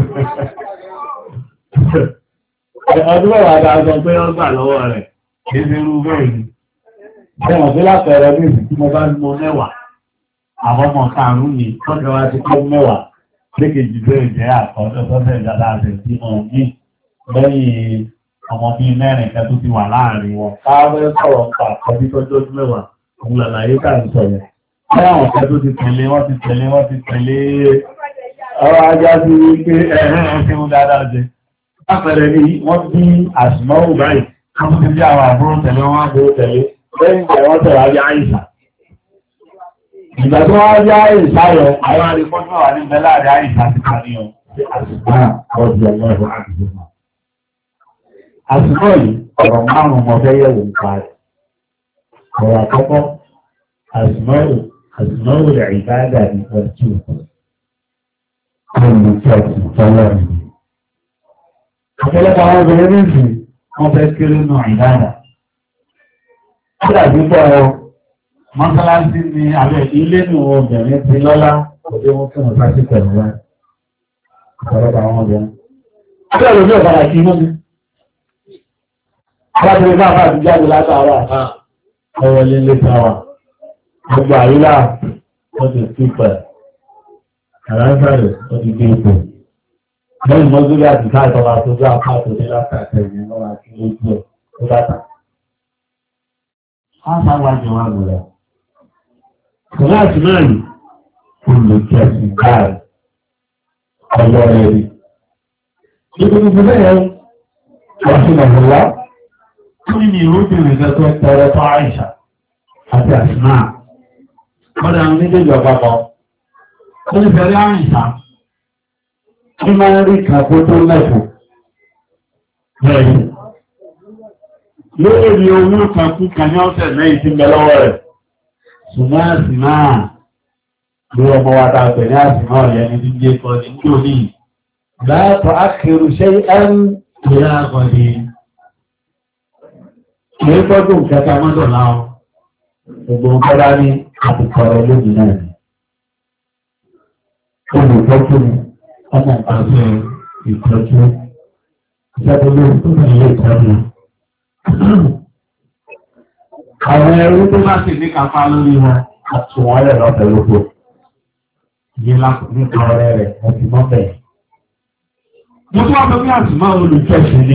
Ọdún mẹ́wàá dáadọ́ pé ó gbà lọ́wọ́ rẹ̀, kìí ṣe irú bẹ́ẹ̀ ni. Ṣẹ́wọ̀n tó lápẹẹrẹ ní ìsìn tí mo bá mọ mẹ́wàá, àwọn ọmọ karùn-ún ni, tọ́jọ́ wá ti kọ́ mẹ́wàá, lékejì bẹ́ẹ̀ jẹ́ àkọ́jọ́ tọ́jọ́ ìjọba àti tí mo ní lẹ́yìn ọmọ bí mẹ́rin kẹ́ tó ti wà láàrin wọn. Káwẹ́ sọ̀rọ̀ pa àkọ́bí tọ́jú ọdún mẹ́wàá, òun làlàyé ká ń sọ̀rọ̀. Láwọn kẹ́ tó ti tẹ̀lé, wọ́n ti tẹ̀lé. Ọrọ̀ ajá sí wípé ẹ̀rẹ́ ẹ̀ṣẹ́ mú dáadáa jẹ. Lápẹẹrẹ ní wọ́n bí àṣìmọ́wò báyìí, wọ́n ti bí àwọn àbúrò tẹ̀lé, wọ́n àbúrò tẹ̀lé. Lẹ́yìn ìgbà wọ́n tẹ̀lé ajá àìsà. Ìgbà tó wọ́n ajá àìsà yọ, àwọn arìkọ́jú wà ní bẹ́lá àrẹ àìsà ti kà ní ọ. Àṣìmọ́ ọdún ọlọ́run àdìsọ́. Àsìkò yìí, ọ̀rọ̀ márùn-ún mọ̀ fẹ́ yẹ̀wò ń parí. Ọ̀rọ̀ àkọ́kọ́, àsìmọ́wò rẹ̀ ìbáàdà ní ọjọ́ olùkẹ́sì tọ́lọ́ ni. Ọ̀pọ̀lọpọ̀ àwọn obìnrin méjì wọ́n fẹ́ kéré nù ìbáàdà. Ó dàbí pọ̀ mọ́sálásí ni àbẹ̀ ilé nù obìnrin ti lọ́lá òde wọn fún ọ̀sá sí pẹ̀lú wa. Ọ̀pọ̀lọpọ̀ àwọn obìnrin. Ó dàbí pọ̀ ọ̀pọ̀lọpọ̀ kí inú mi. Alábìnrin náà máa ti jáde látàrà ọwọ́ lílé tàwà. Gbogbo àrílá ó ti pípẹ̀. Àlàáfẹ́rẹ̀ ó ti gbé ipò. Lẹ́yìn mọ́sílẹ̀ àti káàkiri tó gbá apá tó ní látàkẹ́ ìyẹn lọ́wọ́ àti lójú ẹ̀ tó bátà. Wọ́n sáwájú wa lọ. Kò láti mẹ́rin olùkẹ́sì káàrí ọlọ́rẹ̀ rí. Ìgbìmọ̀ bẹ́ẹ̀ wọ́n sí lọ́wọ́. Kí ni ìrúbìnrin jẹ́ tó tọrọ fún Àìṣà àti Àsìmá? Mọ́dá àwọn méjèèjì ọ̀pápọ̀. Ó ní fẹ́rẹ́ Àìṣà. Kí máa rí kàkó tó lẹ́fù? Bẹ́ẹ̀ni. Lórí owó kankú kan ní ọ̀sẹ̀ mẹ́rin tí mẹ́ lọ́wọ́ rẹ̀. Ṣùgbọ́n Àsìmá ló ọmọ wa ta pẹ̀ ní Àsìmá ọ̀yẹ́ ní dídé kan ní kí o ní. Láàtọ̀ ákèrù ṣe ẹ́rù ìyá àkọ́dé. Kìí tọ́jú ìkẹta mọ́tọ̀ láwọn gbogbo ọ̀pọ̀lá ní àtìkọ̀rọ̀ lóbi náà ni. Olùtọ́jú ni ọmọ ìpàṣẹ ìtọ́jú ìṣẹ́gbogbo tó ní ilé ìtọ́jú. Àwọn ẹrú tó bá sì ní kápá lórí wọn àti wọ́n lẹ̀ lọ́pẹ̀ lóko. Yé nípa ọ̀rẹ́ rẹ̀ ọtí mọ́bẹ̀. Mo tún wá sọ bí àtìmọ́ olùjọ́sìn ni.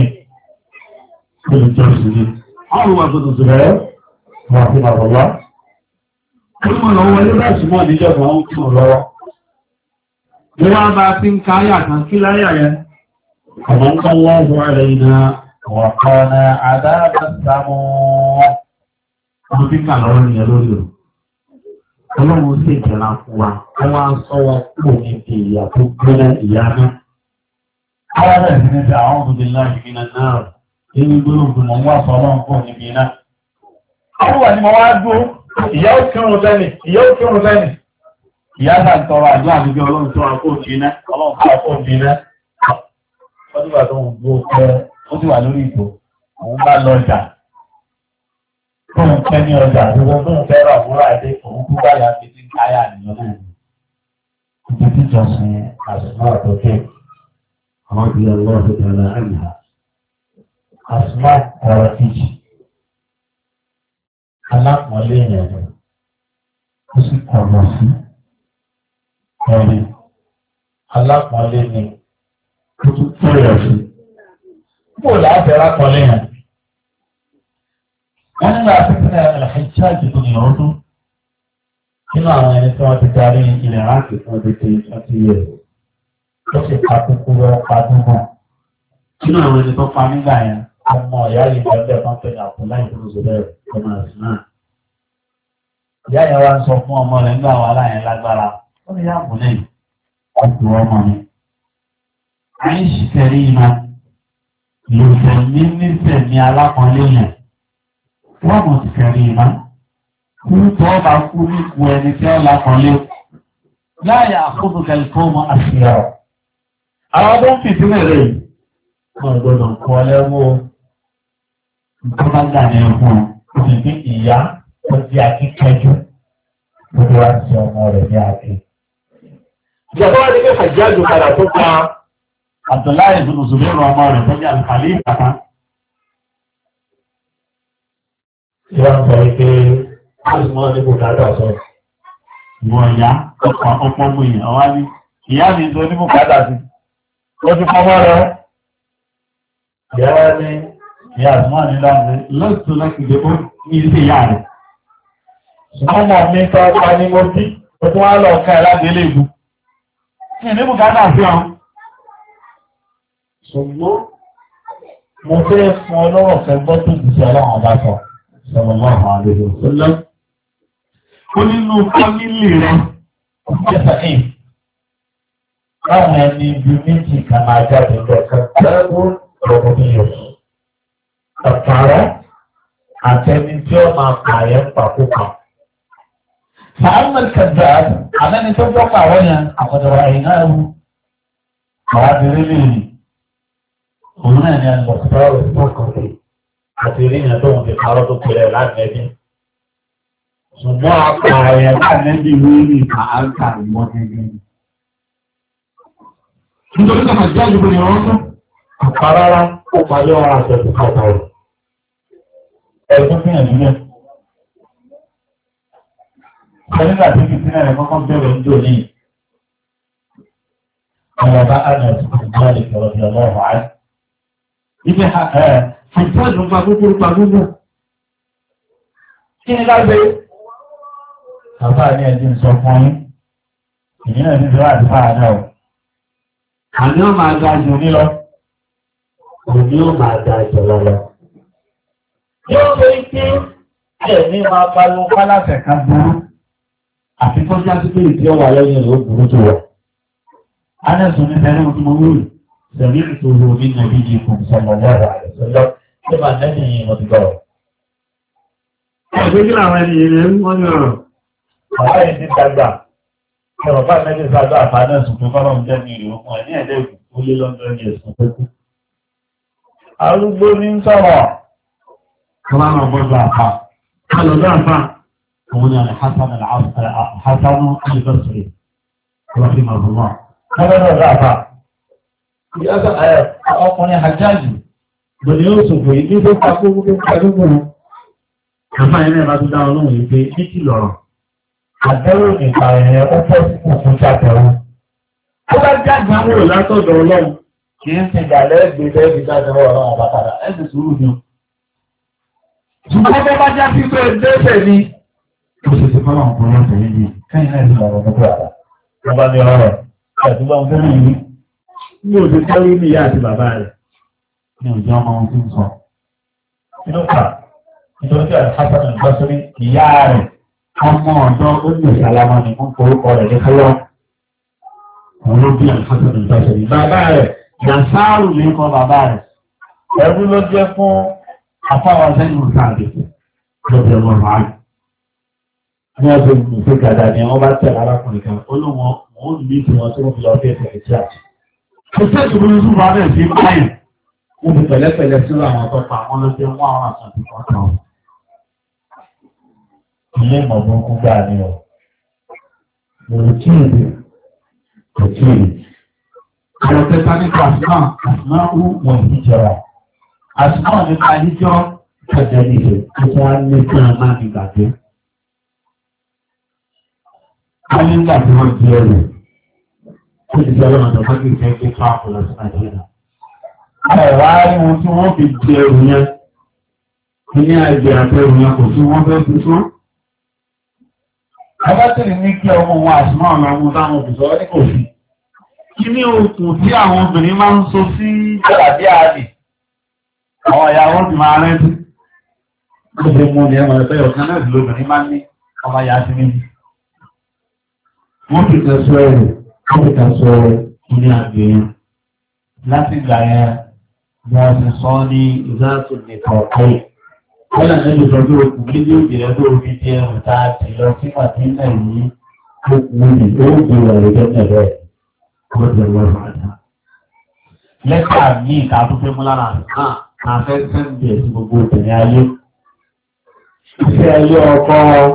Àwọn wà tó tuntun rẹ̀ wà fún àbọ̀lá. Olúmọ̀ lọ́wọ́ ilé láti mọ́ níjọba ó kí ò lọ́wọ́. Mo wá bá tí ń káyà kan kí láyà yẹn. Àwọn kan lọ́wọ́ rẹ̀ iná wà kọ́nà àdáàbà sámú. Mo bí kà lọ́wọ́ nìyẹn lórí o. Ọlọ́run sì jẹ́ra fún wa, wọ́n wá sọ wa kúrò níbi ìyà tó gbẹ́nà ìyá náà. Àwọn ẹ̀rẹ́ sí ní ti àwọn òbí láì fi náà. Èyí gbólógbò mọ̀ wá sọ ọlọ́run kọ́ níbi iná. Àwọn wà ní mọ̀ wá dúró, ìyá ó kírun lẹ́nì. Ìyá bá tọrọ àjọ àdúgbò ọlọ́run tó àkó òbí iná, ọlọ́run tó àkó òbí iná. wọ́n ti wà tó ń gbó pẹ́ ó ti wà lórí ìbò òun bá lọ ọjà tó ń pẹ́ ní ọjà gbogbo tó ń fẹ́ rà múra dé òun kú báyà fi ti ń káyà nìyẹn náà ni. ibi tíjọsìn àṣùmọ́ àtọ́kẹ́ àwọn ìdílé ọlọ́ọ̀dún tẹ̀lé àmìlá àṣùmọ́ ọ̀rọ̀ kejì alápọ̀nlé ìrìnàjò ó sì kọ̀ọ̀mọ̀ sí ẹ̀rí alápọ̀nlé ni ó tún tó rẹ̀ sí. Bó láti alápọ̀nlé yẹn? Wọ́n nígbà pípẹ́ ẹ̀lẹ́hìnjáàjì tó ní ọdún nínú àwọn ẹni tí wọ́n ti darí ilẹ̀ ráńkì fún ọdún tí wọ́n ti yẹ ó sì pa kúkúrú ọ̀pá dúnmọ̀. Nínú àwọn ẹni tó pa nígbà yẹn ọmọ ìyá yìí bẹ́ẹ̀ kan pẹ̀lú àpòlá ìfúnṣe bẹ́ẹ̀ ọmọ ẹ̀sìn náà. Ìyá yẹn wá ń sọ fún ọmọ rẹ̀ nígbà wàhálà yẹn lágbára ó ní yàgò lẹ́yìn ọ̀pọ̀ ọmọ mi. Àìsí kẹrí iná lòsẹ̀ ní níṣẹ̀ ní alápọ̀nlé yẹn. Wọ́n mọ̀ sí kẹrí iná. Kú tó bá kú nípò ẹni tí ó lápọ̀nlé. Láyà àkóso kẹlifọ́ mọ́ àṣìyàrọ̀. Àwọn tó ń fi sílẹ̀ rẹ̀ yìí. Wọ́n gbọ́dọ̀ kọ́ lẹ́wọ́ nǹkan bá gbà ní ẹ̀fọn. Ó sì fi ìyá ó di akíkẹ́jú. Gbogbo wa ti ọmọ rẹ̀ ní àti. Ìjọba wá ní pé Hajjáàjù padà tó pa Abdullahi ibn Zubair ọmọ rẹ̀ tó jẹ́ àlùkàlí ìkàtà. Ìwọ́n sọ wípé Ásùmọ́ ní kò dáadáa sọ. Ìwọ̀n ìyá ọ̀pọ̀ mú ìyàn wá ní ìyá mi tó ní bùkátà sí. Ó ti fọmọ́ rẹ̀. Ìyá wá ní ìyá Ásùmọ́ ní láti lọ́sùn láti gbé ó ní ilé ìyá rẹ̀. Ṣùgbọ́n mọ̀ mi tọ́ pa ní mo bí, ó tún wá lọ ká ẹ̀ láti ilé ìlú. Ní bùkátà sí ọ. Ṣùgbọ́n mo fẹ́ fún ọlọ́rọ̀ fẹ́ gbọ́ tó ti ṣe ọlọ́run ọba sọ. Sallallahu alaihi wasallam. Ó nínú fámílì rẹ̀ jẹ́sà ẹ̀. Láwọn ẹni ibi méjì kan máa jáde lọ́kàn tẹ́lẹ̀kún lọ́kùn ní yòókù. Ọ̀pàrọ̀ àtẹni tí ó máa pààyàn pàkókà. Fàámà kẹ̀dà àmẹ́ni tó gbọ́ pàwọ́ yẹn àkọ́dọ̀wà ìná ẹ̀wù. Àwọn abìrin lè rí. Òun náà ni a lọ sọ́rọ̀ ìfọ́kànlẹ̀ àti ìrìnà tó ń fi parọ́ tó pẹ̀lẹ̀ láti ẹbí. Ṣùgbọ́n àpààyàn láàrẹ́bí lórí àáńkà ìwọ́n gẹ́gẹ́. Nítorí kàmà jẹ́ àjúgbò ni wọ́n tún, àpárárá ó parí ọ̀rọ̀ àṣẹ̀kù kàtàrù. Ẹ̀kún fún ẹ̀dúnlẹ̀. Ṣẹ́lẹ́gbà tí kìí sínú ẹ̀rẹ̀ kọ́kọ́ bẹ̀rẹ̀ ń jò ní ọ̀rọ̀bá Ánàtì ìgbàlẹ̀ ìfọ̀rọ̀bí ọlọ́rọ̀ àá. Ibi àìtọ́jú pa gbogbo. Kí ni lágbé? Bàbá ní ẹjí ń sọ fún yín, ìyínà ní ìjọba àti fáà náà. Àní ó máa ga jù ní lọ, òní ó máa ga jù lọ. Yóò rí kí ẹ̀mí máa pariwo pálásẹ̀ kan burú, àfi tó já sí pé ìdí ọwà lẹ́yìn rẹ̀ ó burú tó wọ̀. Ánẹ́sùn ní tẹ́lẹ̀ mo tí mo wúrì, sẹ̀rí ìtòrò ní nàbí yìí kò sọ̀rọ̀ lọ́rọ̀ àìsọ́lọ́, tí màá lẹ́yìn yìí mo ti gbọ́. Ẹgbẹ́ kí làwọn ènìyàn rẹ̀ ń wọ́n yọ̀rọ̀. Àwọn èdè dàgbà, ẹ̀rọ bá mẹ́lẹ̀ sàgbà àfánẹ́sùn tó kọ́rọ̀ ń jẹ́ ní ìlú fún ẹ̀ ní ẹ̀dẹ́ ìkù ó lé lọ́dọ̀ ní ẹ̀sùn tó kú. Arúgbó ní sọ̀rọ̀, kọ́lánà bọ́dọ̀ àfá. Kọ́lọ́dọ̀ àfá, òun ni Al-Hasan al-Basri, rahimahullah. Kọ́lọ́dọ̀ àfá. Ọkùnrin Hajjájì, gbọ́dọ̀ yóò sòfò ìdí tó pakó gbogbo pàdúgbò. Àfá ẹ̀rẹ́ bá tó dá ọlọ́run yìí pé ní kí lọ̀rọ̀. Àdẹ́rù nípa ẹ̀rẹ́ ó pọ̀ sí òkú jàtẹ̀rù. Ó bá jáde àwọn òrò látọ̀dọ̀ ọlọ́run kì í ti gbà lẹ́gbẹ̀ẹ́ lẹ́gbẹ̀ẹ́ jàtẹ̀rù ọlọ́run àbátàdà ẹ̀sì sùúrù ni. Ṣùgbọ́n bọ́ bá já sí pé dẹ́sẹ̀ ni. Ó ṣe ti fọ́nà ọkùnrin ọ̀sẹ̀ yìí kẹ́yìn náà sì lọ̀rọ̀ gbogbo àrà. Wọ́n bá ní ọ̀rọ̀ ẹ̀dúgbà ń fẹ́ràn yìí. Ní òṣè tẹ́rù ní ìyá àti bàbá rẹ̀. Ní òjò ọmọ ohun tí ń sọ. Inú kà nítorí Al-Hasan al-Basri ìyá rẹ̀ ọmọ ọ̀dọ́ ó ní ìsàlámà ní fún orúkọ rẹ̀ ní kọ́lọ́. Àwọn ló bí Al-Hasan al-Basri. Bàbá rẹ̀ Yàsáàrù ní kọ́ bàbá rẹ̀. Ẹrú ló jẹ́ fún afáwà sẹ́yìn sáàdì lọ́bẹ̀ ọmọ rẹ̀. Ní ọjọ́ ìgbé gàdà ni wọ́n bá tẹ̀lé arákùnrin kan, ó ló wọn ó ní tí wọ́n tó ń fi lọ fẹ́ fẹ́ tí àti. Kò sí ètò burú fún bàbá ẹ̀ sí báyìí. Wọ́n fi pẹ̀lẹ́pẹ̀lẹ́ sí àwọn tó pa àwọn lọ́jọ́ wọn àwọn àṣàtì kan kan. Ilé ìmọ̀ burúkú gbà ní ọ̀. Lòrò tí èdè kò tí èdè. Àwọn tẹ́ta nípa àṣìmá ń wọ̀n ìjọra. Àṣìmá nípa ìjọ kẹjẹ nìyẹn tó tún wá ní kí wọ́n máa ní gbàgbé. Wọ́n ní nígbà tí wọ́n di ẹrù. Ó ti di ọlọ́run tó fẹ́ kí ìfẹ́ gbé káàpù lọ sí Nàìjíríà. Ẹ̀wá rí wọn tí wọ́n fi di ẹrù yẹn. Ilé àgbẹ̀ àti ẹrù yẹn kò sí wọ́n fẹ́ fi fún. Abátìrì ní kí ọmọ wọn àṣìmá ọ̀nà ọmọ táwọn òbìsọ́ ní kò sí. Kí ní okùn tí àwọn obìnrin máa ń so sí jàdí àdì? Àwọn ìyàwó ti máa rẹ́dí. Ó ṣe mú ní ẹmọ ẹgbẹ́ ọ̀kan náà sí lóbìnrin máa ń ní ọmọ ìyá sí méjì. Wọ́n fi tẹ̀sọ ẹ̀rù, wọ́n fi tẹ̀sọ ilé àgbẹ̀ yẹn. Láti ìgbà yẹn, bí wọ́n ti sọ ní ìzáàtò nìkan ọ̀pẹ́. Wọ́n lè ní ìtọ́jú okùn méjì òjìrẹ́ tó fi jẹ́ ẹ̀rù tá a ti lọ sí Màdínà yìí. Ó kú ní ó gbé ọ̀rẹ́ gẹ́gẹ́ bẹ́ẹ̀. Lẹ́tà ní ìta tó fẹ́ mú lára náà, a fẹ́ sẹ́ndì ẹ̀ sí gbogbo obìnrin ayé. Iṣẹ́ ayé ọkọ,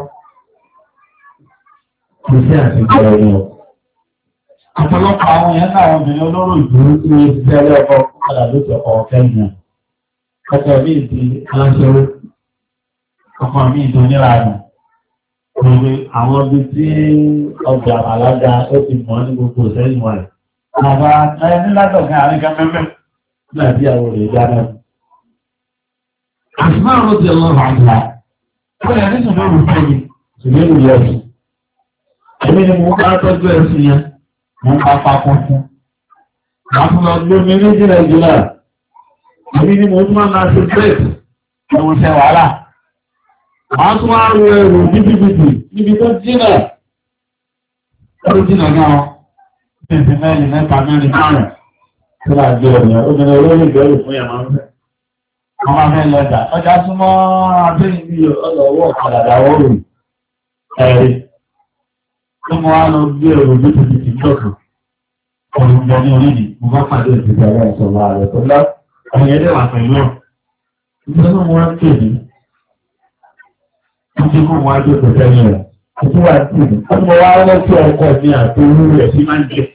iṣẹ́ àti ìgbẹ̀rẹ̀ ọ̀. Ọ̀pọ̀lọpọ̀ àwọn èèyàn náà obìnrin olóró ìdúró tí ó ti ayé ọkọ padà ló ti ọkọ kẹ́yìn. Ọkọ mi ti aláṣẹ́wó, ọkọ mi ti oníranù. Gbogbo àwọn ibi tí ọjà àlága ó ti mọ̀ ní gbogbo ìṣẹ́yìn wọn rẹ̀. Àbá ẹni látọ̀gá àríkà mẹ́mẹ́ láti àwọn olè dáná. Àṣìmáà ló ti ọlọ́run àjá. Ó yẹ ní ṣùgbọ́n olùfẹ́ mi, ṣùgbọ́n olùyẹ ọ̀sùn. Èmi ni mo bá tọ́jú ẹ̀sùn yẹn, mo ń pa papọ̀ fún. Màá tún lọ gbé mi ní Nàìjíríà. Èmi ni mo tún máa ń ṣe bírèkì, mo ń ṣe wàhálà. Màá tún wá rú ẹrù bíbíbìtì níbi tó jìnà. Ó jìnà náà. Ìsìn mẹ́rin mẹ́ta mẹ́rin márùn-ún tó bá jẹ́ ọ̀nà obìnrin olórí ìgbẹ̀rù fún ẹ̀mọ́ ń fẹ́. Wọ́n máa fẹ́ lọ́jà. Ọjà súnmọ́ abẹ́ ìbí ọlọ́wọ́ ọ̀kadà dáwọ́rù ẹ̀rí. Tó mọ́ wá lọ gbé ẹrù bíbíbìtì lọ́kàn. Ọ̀rùn jẹ ní orílẹ̀ mo bá pàdé ìdíje ọ̀rọ̀ ìṣọ̀lá rẹ̀ tó lá. Àwọn ẹ̀dẹ̀ wà pẹ̀lú ọ̀. Ìjọba náà wọ́n ń kéde. Títí kó wọn á jókòó sẹ́yìn rẹ̀. Àti wà tí ọmọ wa wọ́n tí ọkọ̀ ní àti orú rẹ̀ sí máa ń jẹ́.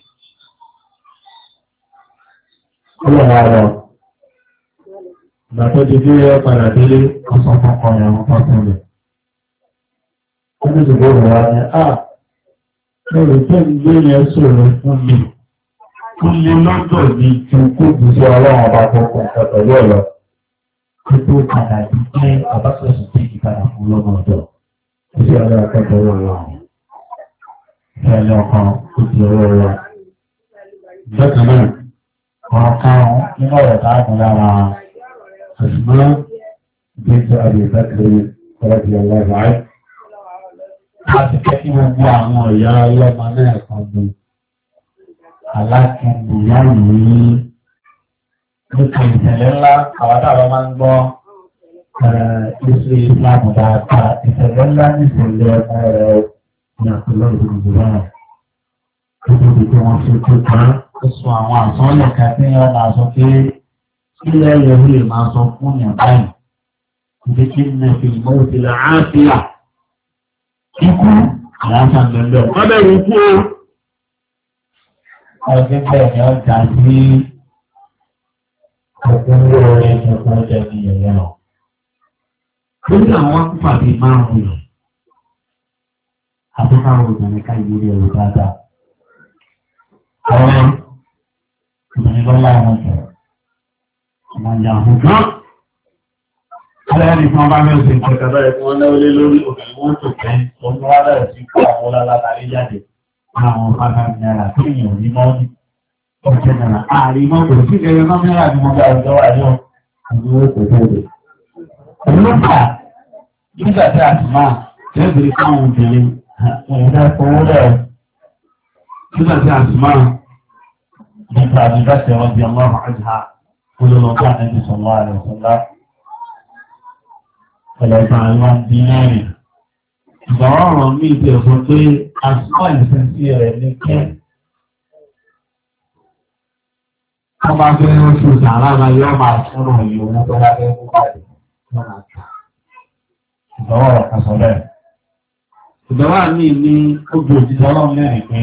Ọlọ́run àrọ̀. Ìgbà tó di bí ẹ padà délé, ọ̀sán kọ̀ọ̀kan rẹ̀ wọ́n pàtàkì rẹ̀. Ó ní ìṣòro rẹ̀ wá ní, lórí tó ń gbé yẹn sọ̀rọ̀ fún mi. Ó lé lọ́dọ̀ ní ju kó bù sí ọlọ́run ọba tó kọ̀ ọ̀pọ̀ pẹ̀lú ọ̀rọ̀. Ó tó padà di pé àbáṣọ̀sì tí ìpadà fún lọ́mọ ọ̀dọ̀. Iṣẹ́ ọlọ́ akẹ́kọ̀ọ́ wọ̀ wọ́n. Iṣẹ́ ọlọ́ ọkàn ó ti ọwọ́ wọ́n. Bẹ́ẹ̀ náà, ọ̀kan nínú ọ̀rọ̀ táàkùn lára àṣùgbọ́n ìgbésí àbí ìfẹ́kẹ̀rẹ́ ọ̀rọ̀ ti ọwọ́ ìwáyé. A ti kẹ́ kí gbogbo àwọn ìyá ọlọ́mọ náà kan bí alákìndì ìyá yìí. Nípa ìṣẹ̀lẹ̀ ńlá, àwọn táwọn máa ń gbọ́ ìṣẹ́ ìsìlámù dáadáa ìṣẹ̀lẹ̀ ńlá ní ìṣẹ̀lẹ̀ ọmọ rẹ̀ ní àpẹẹrẹ ìdìbò náà. Nítorí pé wọ́n fi kó kan ó sọ àwọn àsọ́lẹ̀ kan tí wọ́n máa sọ pé ilẹ̀ yẹn lè máa sọ fún yàn báyìí. Ìdí kí ní fi ìmọ̀ òsìlẹ̀ àáfíà. Ikú àlàáfíà lọ́lọ́. Wọ́n bẹ̀rù ikú o. Ọdún bẹ́ẹ̀ ni ọjà sí ọdún lóore ní ọkọ̀ ọjà ní ìyẹn náà. Lórí àwọn akúfà bíi márùn-ún yìí, àbúkà obìnrin ká ìlú rẹ̀ rò dáadáa. Àwọn obìnrin lọ́lá wọn jọ, ọmọ ìyá àwọn gan. Alẹ́ni fún ọba mẹ́rin sí ìpẹ̀kẹ̀ bẹ́rẹ̀ tí wọ́n lẹ́wọ́ lé lórí obìnrin wọ́n tó fẹ́ ọdún wá bẹ̀rẹ̀ sí kó àwọn olálátàrí jáde. Àwọn fáfá náírà tó yìn òní mọ́ ní ọjọ́ náírà. Ààrí mọ́ kò sí kẹrẹ mọ́ mẹ́rà ní mo gba ọjọ́ wájú ọdún ó kò tó dé. Olúkà nígbà tí a ti máa tẹ́bìrì káwọn obìnrin ẹ̀dá owó lẹ̀ nígbà tí a ti máa nípa àdìbàṣẹ wọn di ọmọ àjá olólùkọ́ àti sọ̀rọ̀ àrẹ̀ sọ̀lá ọ̀lọ́gbà àwọn dínárì. Ìgbàwọ́ ọ̀rọ̀ mí ti ẹ̀sọ́ pé àṣìkò ìsẹ́sí rẹ̀ ní kẹ́ wọ́n bá fẹ́ oṣù sàárà máa yọ máa fúnra ìlú owó tó bá fẹ́ fún báyìí wọ́n máa tà. Ìdánwò rẹ̀ kan sọ bẹ́ẹ̀. Ìdánwò mi ní ojú òjijì ọlọ́run lẹ́rìí pé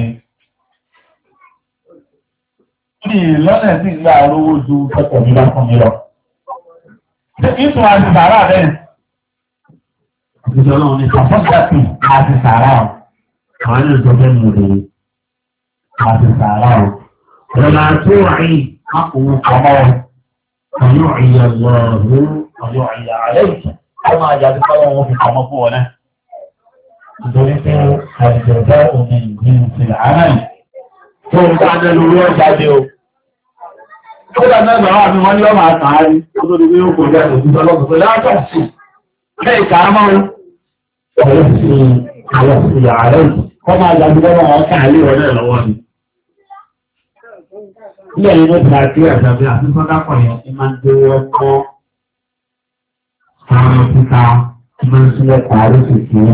ní lọ́nà tí ń gbà rówó ju tọ́tọ̀ mi bá fún mi lọ. Ṣé ìtún àti sàárà bẹ́ẹ̀? Òjijì ọlọ́run ní sàfọ́sàtì àti sàárà ọ̀. Àwọn ẹni tó fẹ́ mú lè àti sàárà ọ̀. Ọ̀nà àti wàyí àkùnrin kọ́mọ́ ọ̀yọ́ ìyá lọ́rùn ọ̀yọ́ ìyá àlẹ́ ìtàn. Wọ́n máa jà sí pọ́wọ́ wọn fi kọ́mọ́ fún wọn náà. Nítorí pé àìjọ̀dá omi ìgbín ti àárín tó ń bá dẹ́ lórí ọjà dé o. Ó dá mẹ́gbà wà ní wọ́n ní ọmọ àtàárí tó tó di pé ó kò jẹ́ òjútọ́ lọ́pọ̀ pẹ̀lú àtọ̀sí. Bẹ́ẹ̀ ìkàámọ́ ọ̀rẹ́ sí ààrẹ kọ́ máa jà sí pọ́wọ́ wọn káàlì ọ̀rẹ́ lọ́wọ́ ni. Ilé ẹ̀yìn ló ti àti ẹ̀sàbí àti sọ́dápọ̀ yẹn ti máa ń gbé wọ́n mọ́ àwọn títa tí máa ń sílẹ̀ pàálù sí fún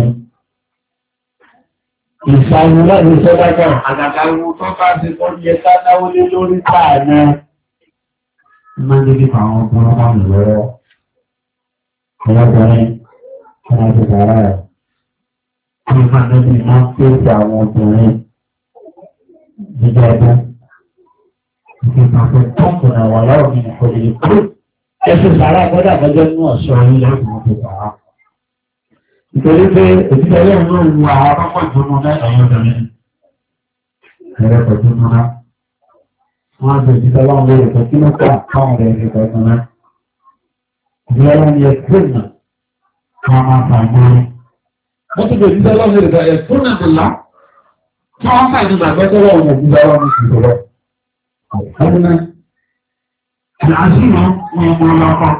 ìṣàwọn láti sọ́dápọ̀ àgàgà ewu tó bá ti kọ́ yẹ ká náwó lé lórí táàná. Máa ń débi àwọn ọgbọ́n ọmọ mi lọ́wọ́. Ọlọ́gbọ́n ọmọ ti bàárà rẹ̀. Wọ́n máa ń débi máa ń pèsè àwọn obìnrin jíjẹ́ ẹgbẹ́. Ìgbàgbọ́ tọ́kùnrin àwọn aláwọ̀ mi nìkan lè kú. Ẹ̀sùn sàárà gbọ́dọ̀ àgbẹ́jọ́ ní ọ̀ṣọ́ ilẹ̀ ìwọ̀n ti bàá. Nítorí pé òṣìṣẹ́ ẹlẹ́rìn ló wu àwọn akọ́kọ́ ìdùnnú lẹ́yìn obìnrin. Ẹ̀rẹ́ pẹ̀lú náà. Wọ́n á bẹ̀rẹ̀ òṣìṣẹ́ láwọn lórí ẹ̀kọ́ kí ló kọ́ àwọn ọ̀rẹ́ ẹ̀ṣẹ̀ pẹ̀lú náà. Ìjọba wọn ni ẹ̀kọ́ náà. Wọ́n máa fà mọ́. Wọ́n ti bẹ̀rẹ̀ òṣìṣẹ́ láwọn lórí ẹ̀kọ́ náà ti lá. Tí wọ́n fà ní ìgbàgbọ́ tó wọ́n mọ̀ òṣìṣẹ́ láwọn lórí Ọdúnmẹ́, ìlàṣíwọ̀n ní ọmọ ọlọ́kọ́.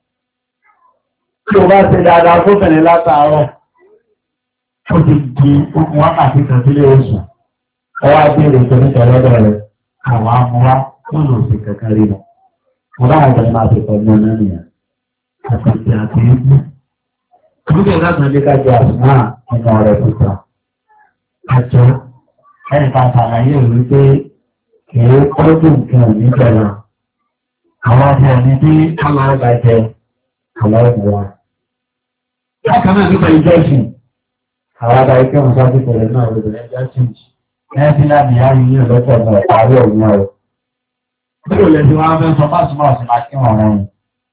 Tí o bá ṣe dáadáa fóbìnrin látàárọ̀, ó ti di okùn wákàtí kan sílé oṣù. Ọwá béèrè tó ní tẹ̀lọ́dọ̀ rẹ̀, àwọn amúwá wọ́n lò sí kankan rí lọ. Mo bá wọn tẹ̀lé máa fi pẹ̀lú ọ̀nà nìyẹn. Àtàkì àti ìlú. Ìbúkẹ́ láti ní ká jẹ àṣùmá nínú ọ̀rẹ́ pípa. Àjọ ẹnìkan ṣàlàyé ìwé pé kìí kọ́jú nǹkan òní jẹ̀lá. Àwọn ọmọ ní bí aláwọ̀dá jẹ aláwọ̀ wa. Bákan náà nípa ìjọsìn, àwọn adá ikẹ́ wọn sáájú pẹ̀lú náà obìnrin jọ́sìn. Ẹ̀ẹ́sì láti yá ní ìlọ́pọ̀ náà parí ọ̀gbọ́n rẹ̀. Bí ò lè fi wá fẹ́ sọ fásitì sí máa kí wọn rọrùn.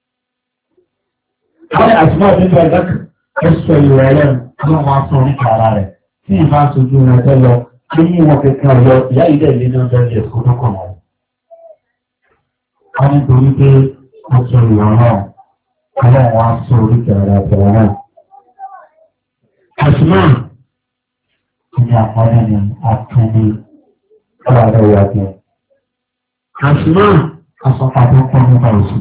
Wọ́n ní àtúmọ̀ nínú ẹgbẹ́ ẹ̀sọ́ ìwẹ̀ ẹlẹ́rìn tí wọ́n máa sọ oríkà ara rẹ̀ tí ìbá sojú rẹ̀ tẹ́ lọ. Kí ní wọn kẹ̀kẹ́ ọ̀yọ́ ìyá ìdẹ̀ lé náà bẹ́ẹ̀ ẹ̀kọ́ tó kọ̀ wọ́n. Wọ́n ní torí pé ó sọ ìwà náà, ọlọ́run wá sọ oríkẹ̀ ọ̀rọ̀ àtẹ̀wọ̀ náà. Àṣìmọ́ ìní àpọ́nlé ni àtúnní ọlọ́run ìwà jẹ́. Àṣìmọ́ àsọpá tó kọ́ nípa òsì.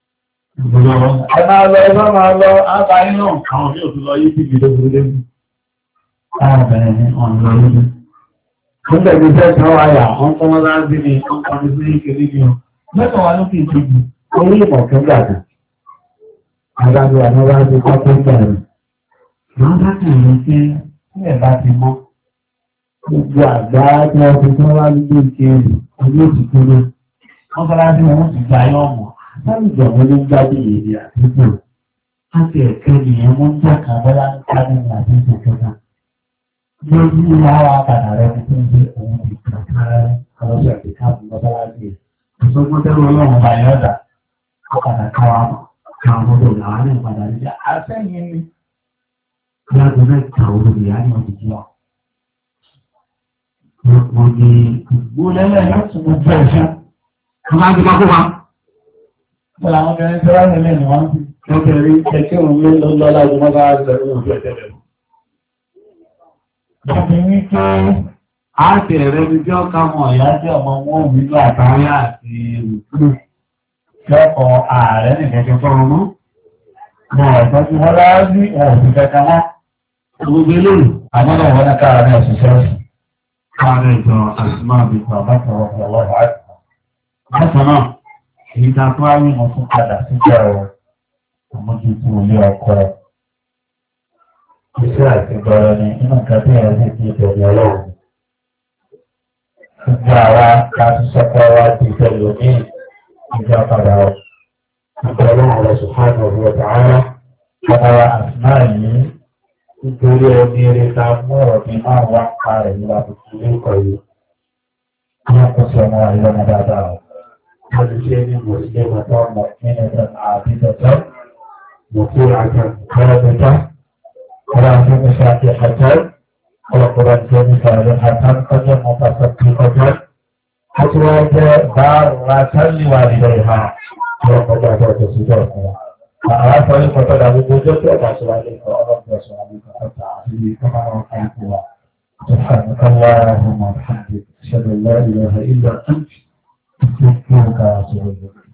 Ẹ máa lọ, àbáyé náà, àwọn ní òtún lọ yí sí ìdókòwò. Àwọn obìnrin ní ọ̀nà lórí. Wọ́n tẹ̀lé fẹ́ kan wáyà, wọ́n kọ́ wọ́n láti ní ọkọ̀ ní sí ìkèrè ní ọ. Mẹ́tọ̀ wá lókè ìtòjì, orí ìmọ̀ kan gbàgbà. Àgbàdo àwọn bá ti kọ́ tó gbàgbà. Wọ́n bá kàn ní pé ilẹ̀ bá ti mọ́. Gbogbo àgbà tí wọ́n fi tán wá nílé ìkéré, orí òtítọ́ náà. Wọ́n fẹ́ láti wọ́n ti gba yọ̀ mọ̀. Sáyìnbó wọn ló ń gbádùn èdè àtúntò. Láti ẹ̀kẹ́ nìyẹn wọ́n ń jà kan bọ́lá ń ká nínú àtúntò kẹta. Lórí àwọn àpàdà rẹ̀ ní fún ìgbé òun ti kàkàrà ọlọ́sẹ̀ àti káàbù lọ́bàlájì rẹ̀. Ìṣọ́gbọ́n tẹ́lú ọlọ́run bá yọ́dà, ọkàdà káwọn ọmọdé làwọn ní ìpadà níjà. Àṣẹ́yìn ni láti mẹ́ta olùyà ní ọdún jíwà. Mo ní ìgbólẹ́lẹ̀ láti mú bẹ́ẹ̀ ṣá. Wọ́n máa ń gbọ́ fún wa. Mo làwọn obìnrin tí wọ́n nílé ni wọ́n ti kẹ́kẹ́rí kẹ́kẹ́ òun ló lọ́lá ju mọ́ bá ṣẹ̀rẹ̀ òun fẹ́ tẹ́lẹ̀. Ọdún ní pé a tẹ̀rẹ̀ ní jọ́ káwọn ọ̀yá jẹ́ ọmọ wọn nínú àtàrí àti ìrùkúrù lọ́kọ̀ ààrẹ nìkẹ́kẹ́ fọ́rọ̀ mọ́. Mọ̀ ọ̀tọ́ tí wọ́n lára ní ọ̀sìn kẹta wọ́n. Gbogbo eléyìí, àmọ́dọ̀ wọn náà káàrẹ̀ ọ̀sìṣẹ́ ọ̀sìn. Káàrẹ̀ ìjọ àṣìmọ́ àbíkọ̀ àbákan ọ̀pọ̀lọpọ̀ àti. Bákan náà, èyí ta tó wáyé wọn tún padà síjọ́ ọ̀rọ̀ àmójútó ilé ọkọ̀ rẹ̀. Iṣẹ́ àti gbọ́rọ̀ ni inú nǹkan tí ẹ̀rọ sì ti ìbẹ̀rẹ̀ ọlọ́run. Gbogbo àwa láti sọ́kọ́ wá ti tẹ̀lé ní إجابة الله سبحانه وتعالى على أسمائه nítorí ẹni eré ta mú ọ̀rọ̀ bí máa wá pa rẹ̀ nígbà tó fi lé ìkọ̀ yìí. Wọ́n kò sí ọmọ ìlọ́nà dáadáa ọ̀. Wọ́n ti ṣe ní mùsùlùmí tó mọ̀ nínú ẹ̀sán àbídọ̀tọ́, mùsùlùmí àti kọ́lọ́dọ̀tọ́, ọ̀rọ̀ àti mùsùlùmí àti àjọ́, ọ̀pọ̀lọpọ̀ àti mùsùlùmí àti àtọ́jọ́ mọ́tàṣọ́ kí ọjọ́. A ti wá jẹ́ bá ra sálíwà nílẹ̀ ìhà ọ̀pọ̀lọpọ̀ àti ọ̀tọ̀ sí ìjọ ọ̀kan. Àwọn sọ́yìn kọ́tọ́ dàbí gbogbo tó ọ̀gá ṣe wáyé kọ́ ọlọ́pọ̀ ṣe wáyé kọ́ ọ̀tà àti ìkọ́mọ̀ ọ̀kan ìkọ́wà. سبحانك اللهم وبحمدك أشهد أن لا إله إلا أنت أستغفرك وأتوب إليك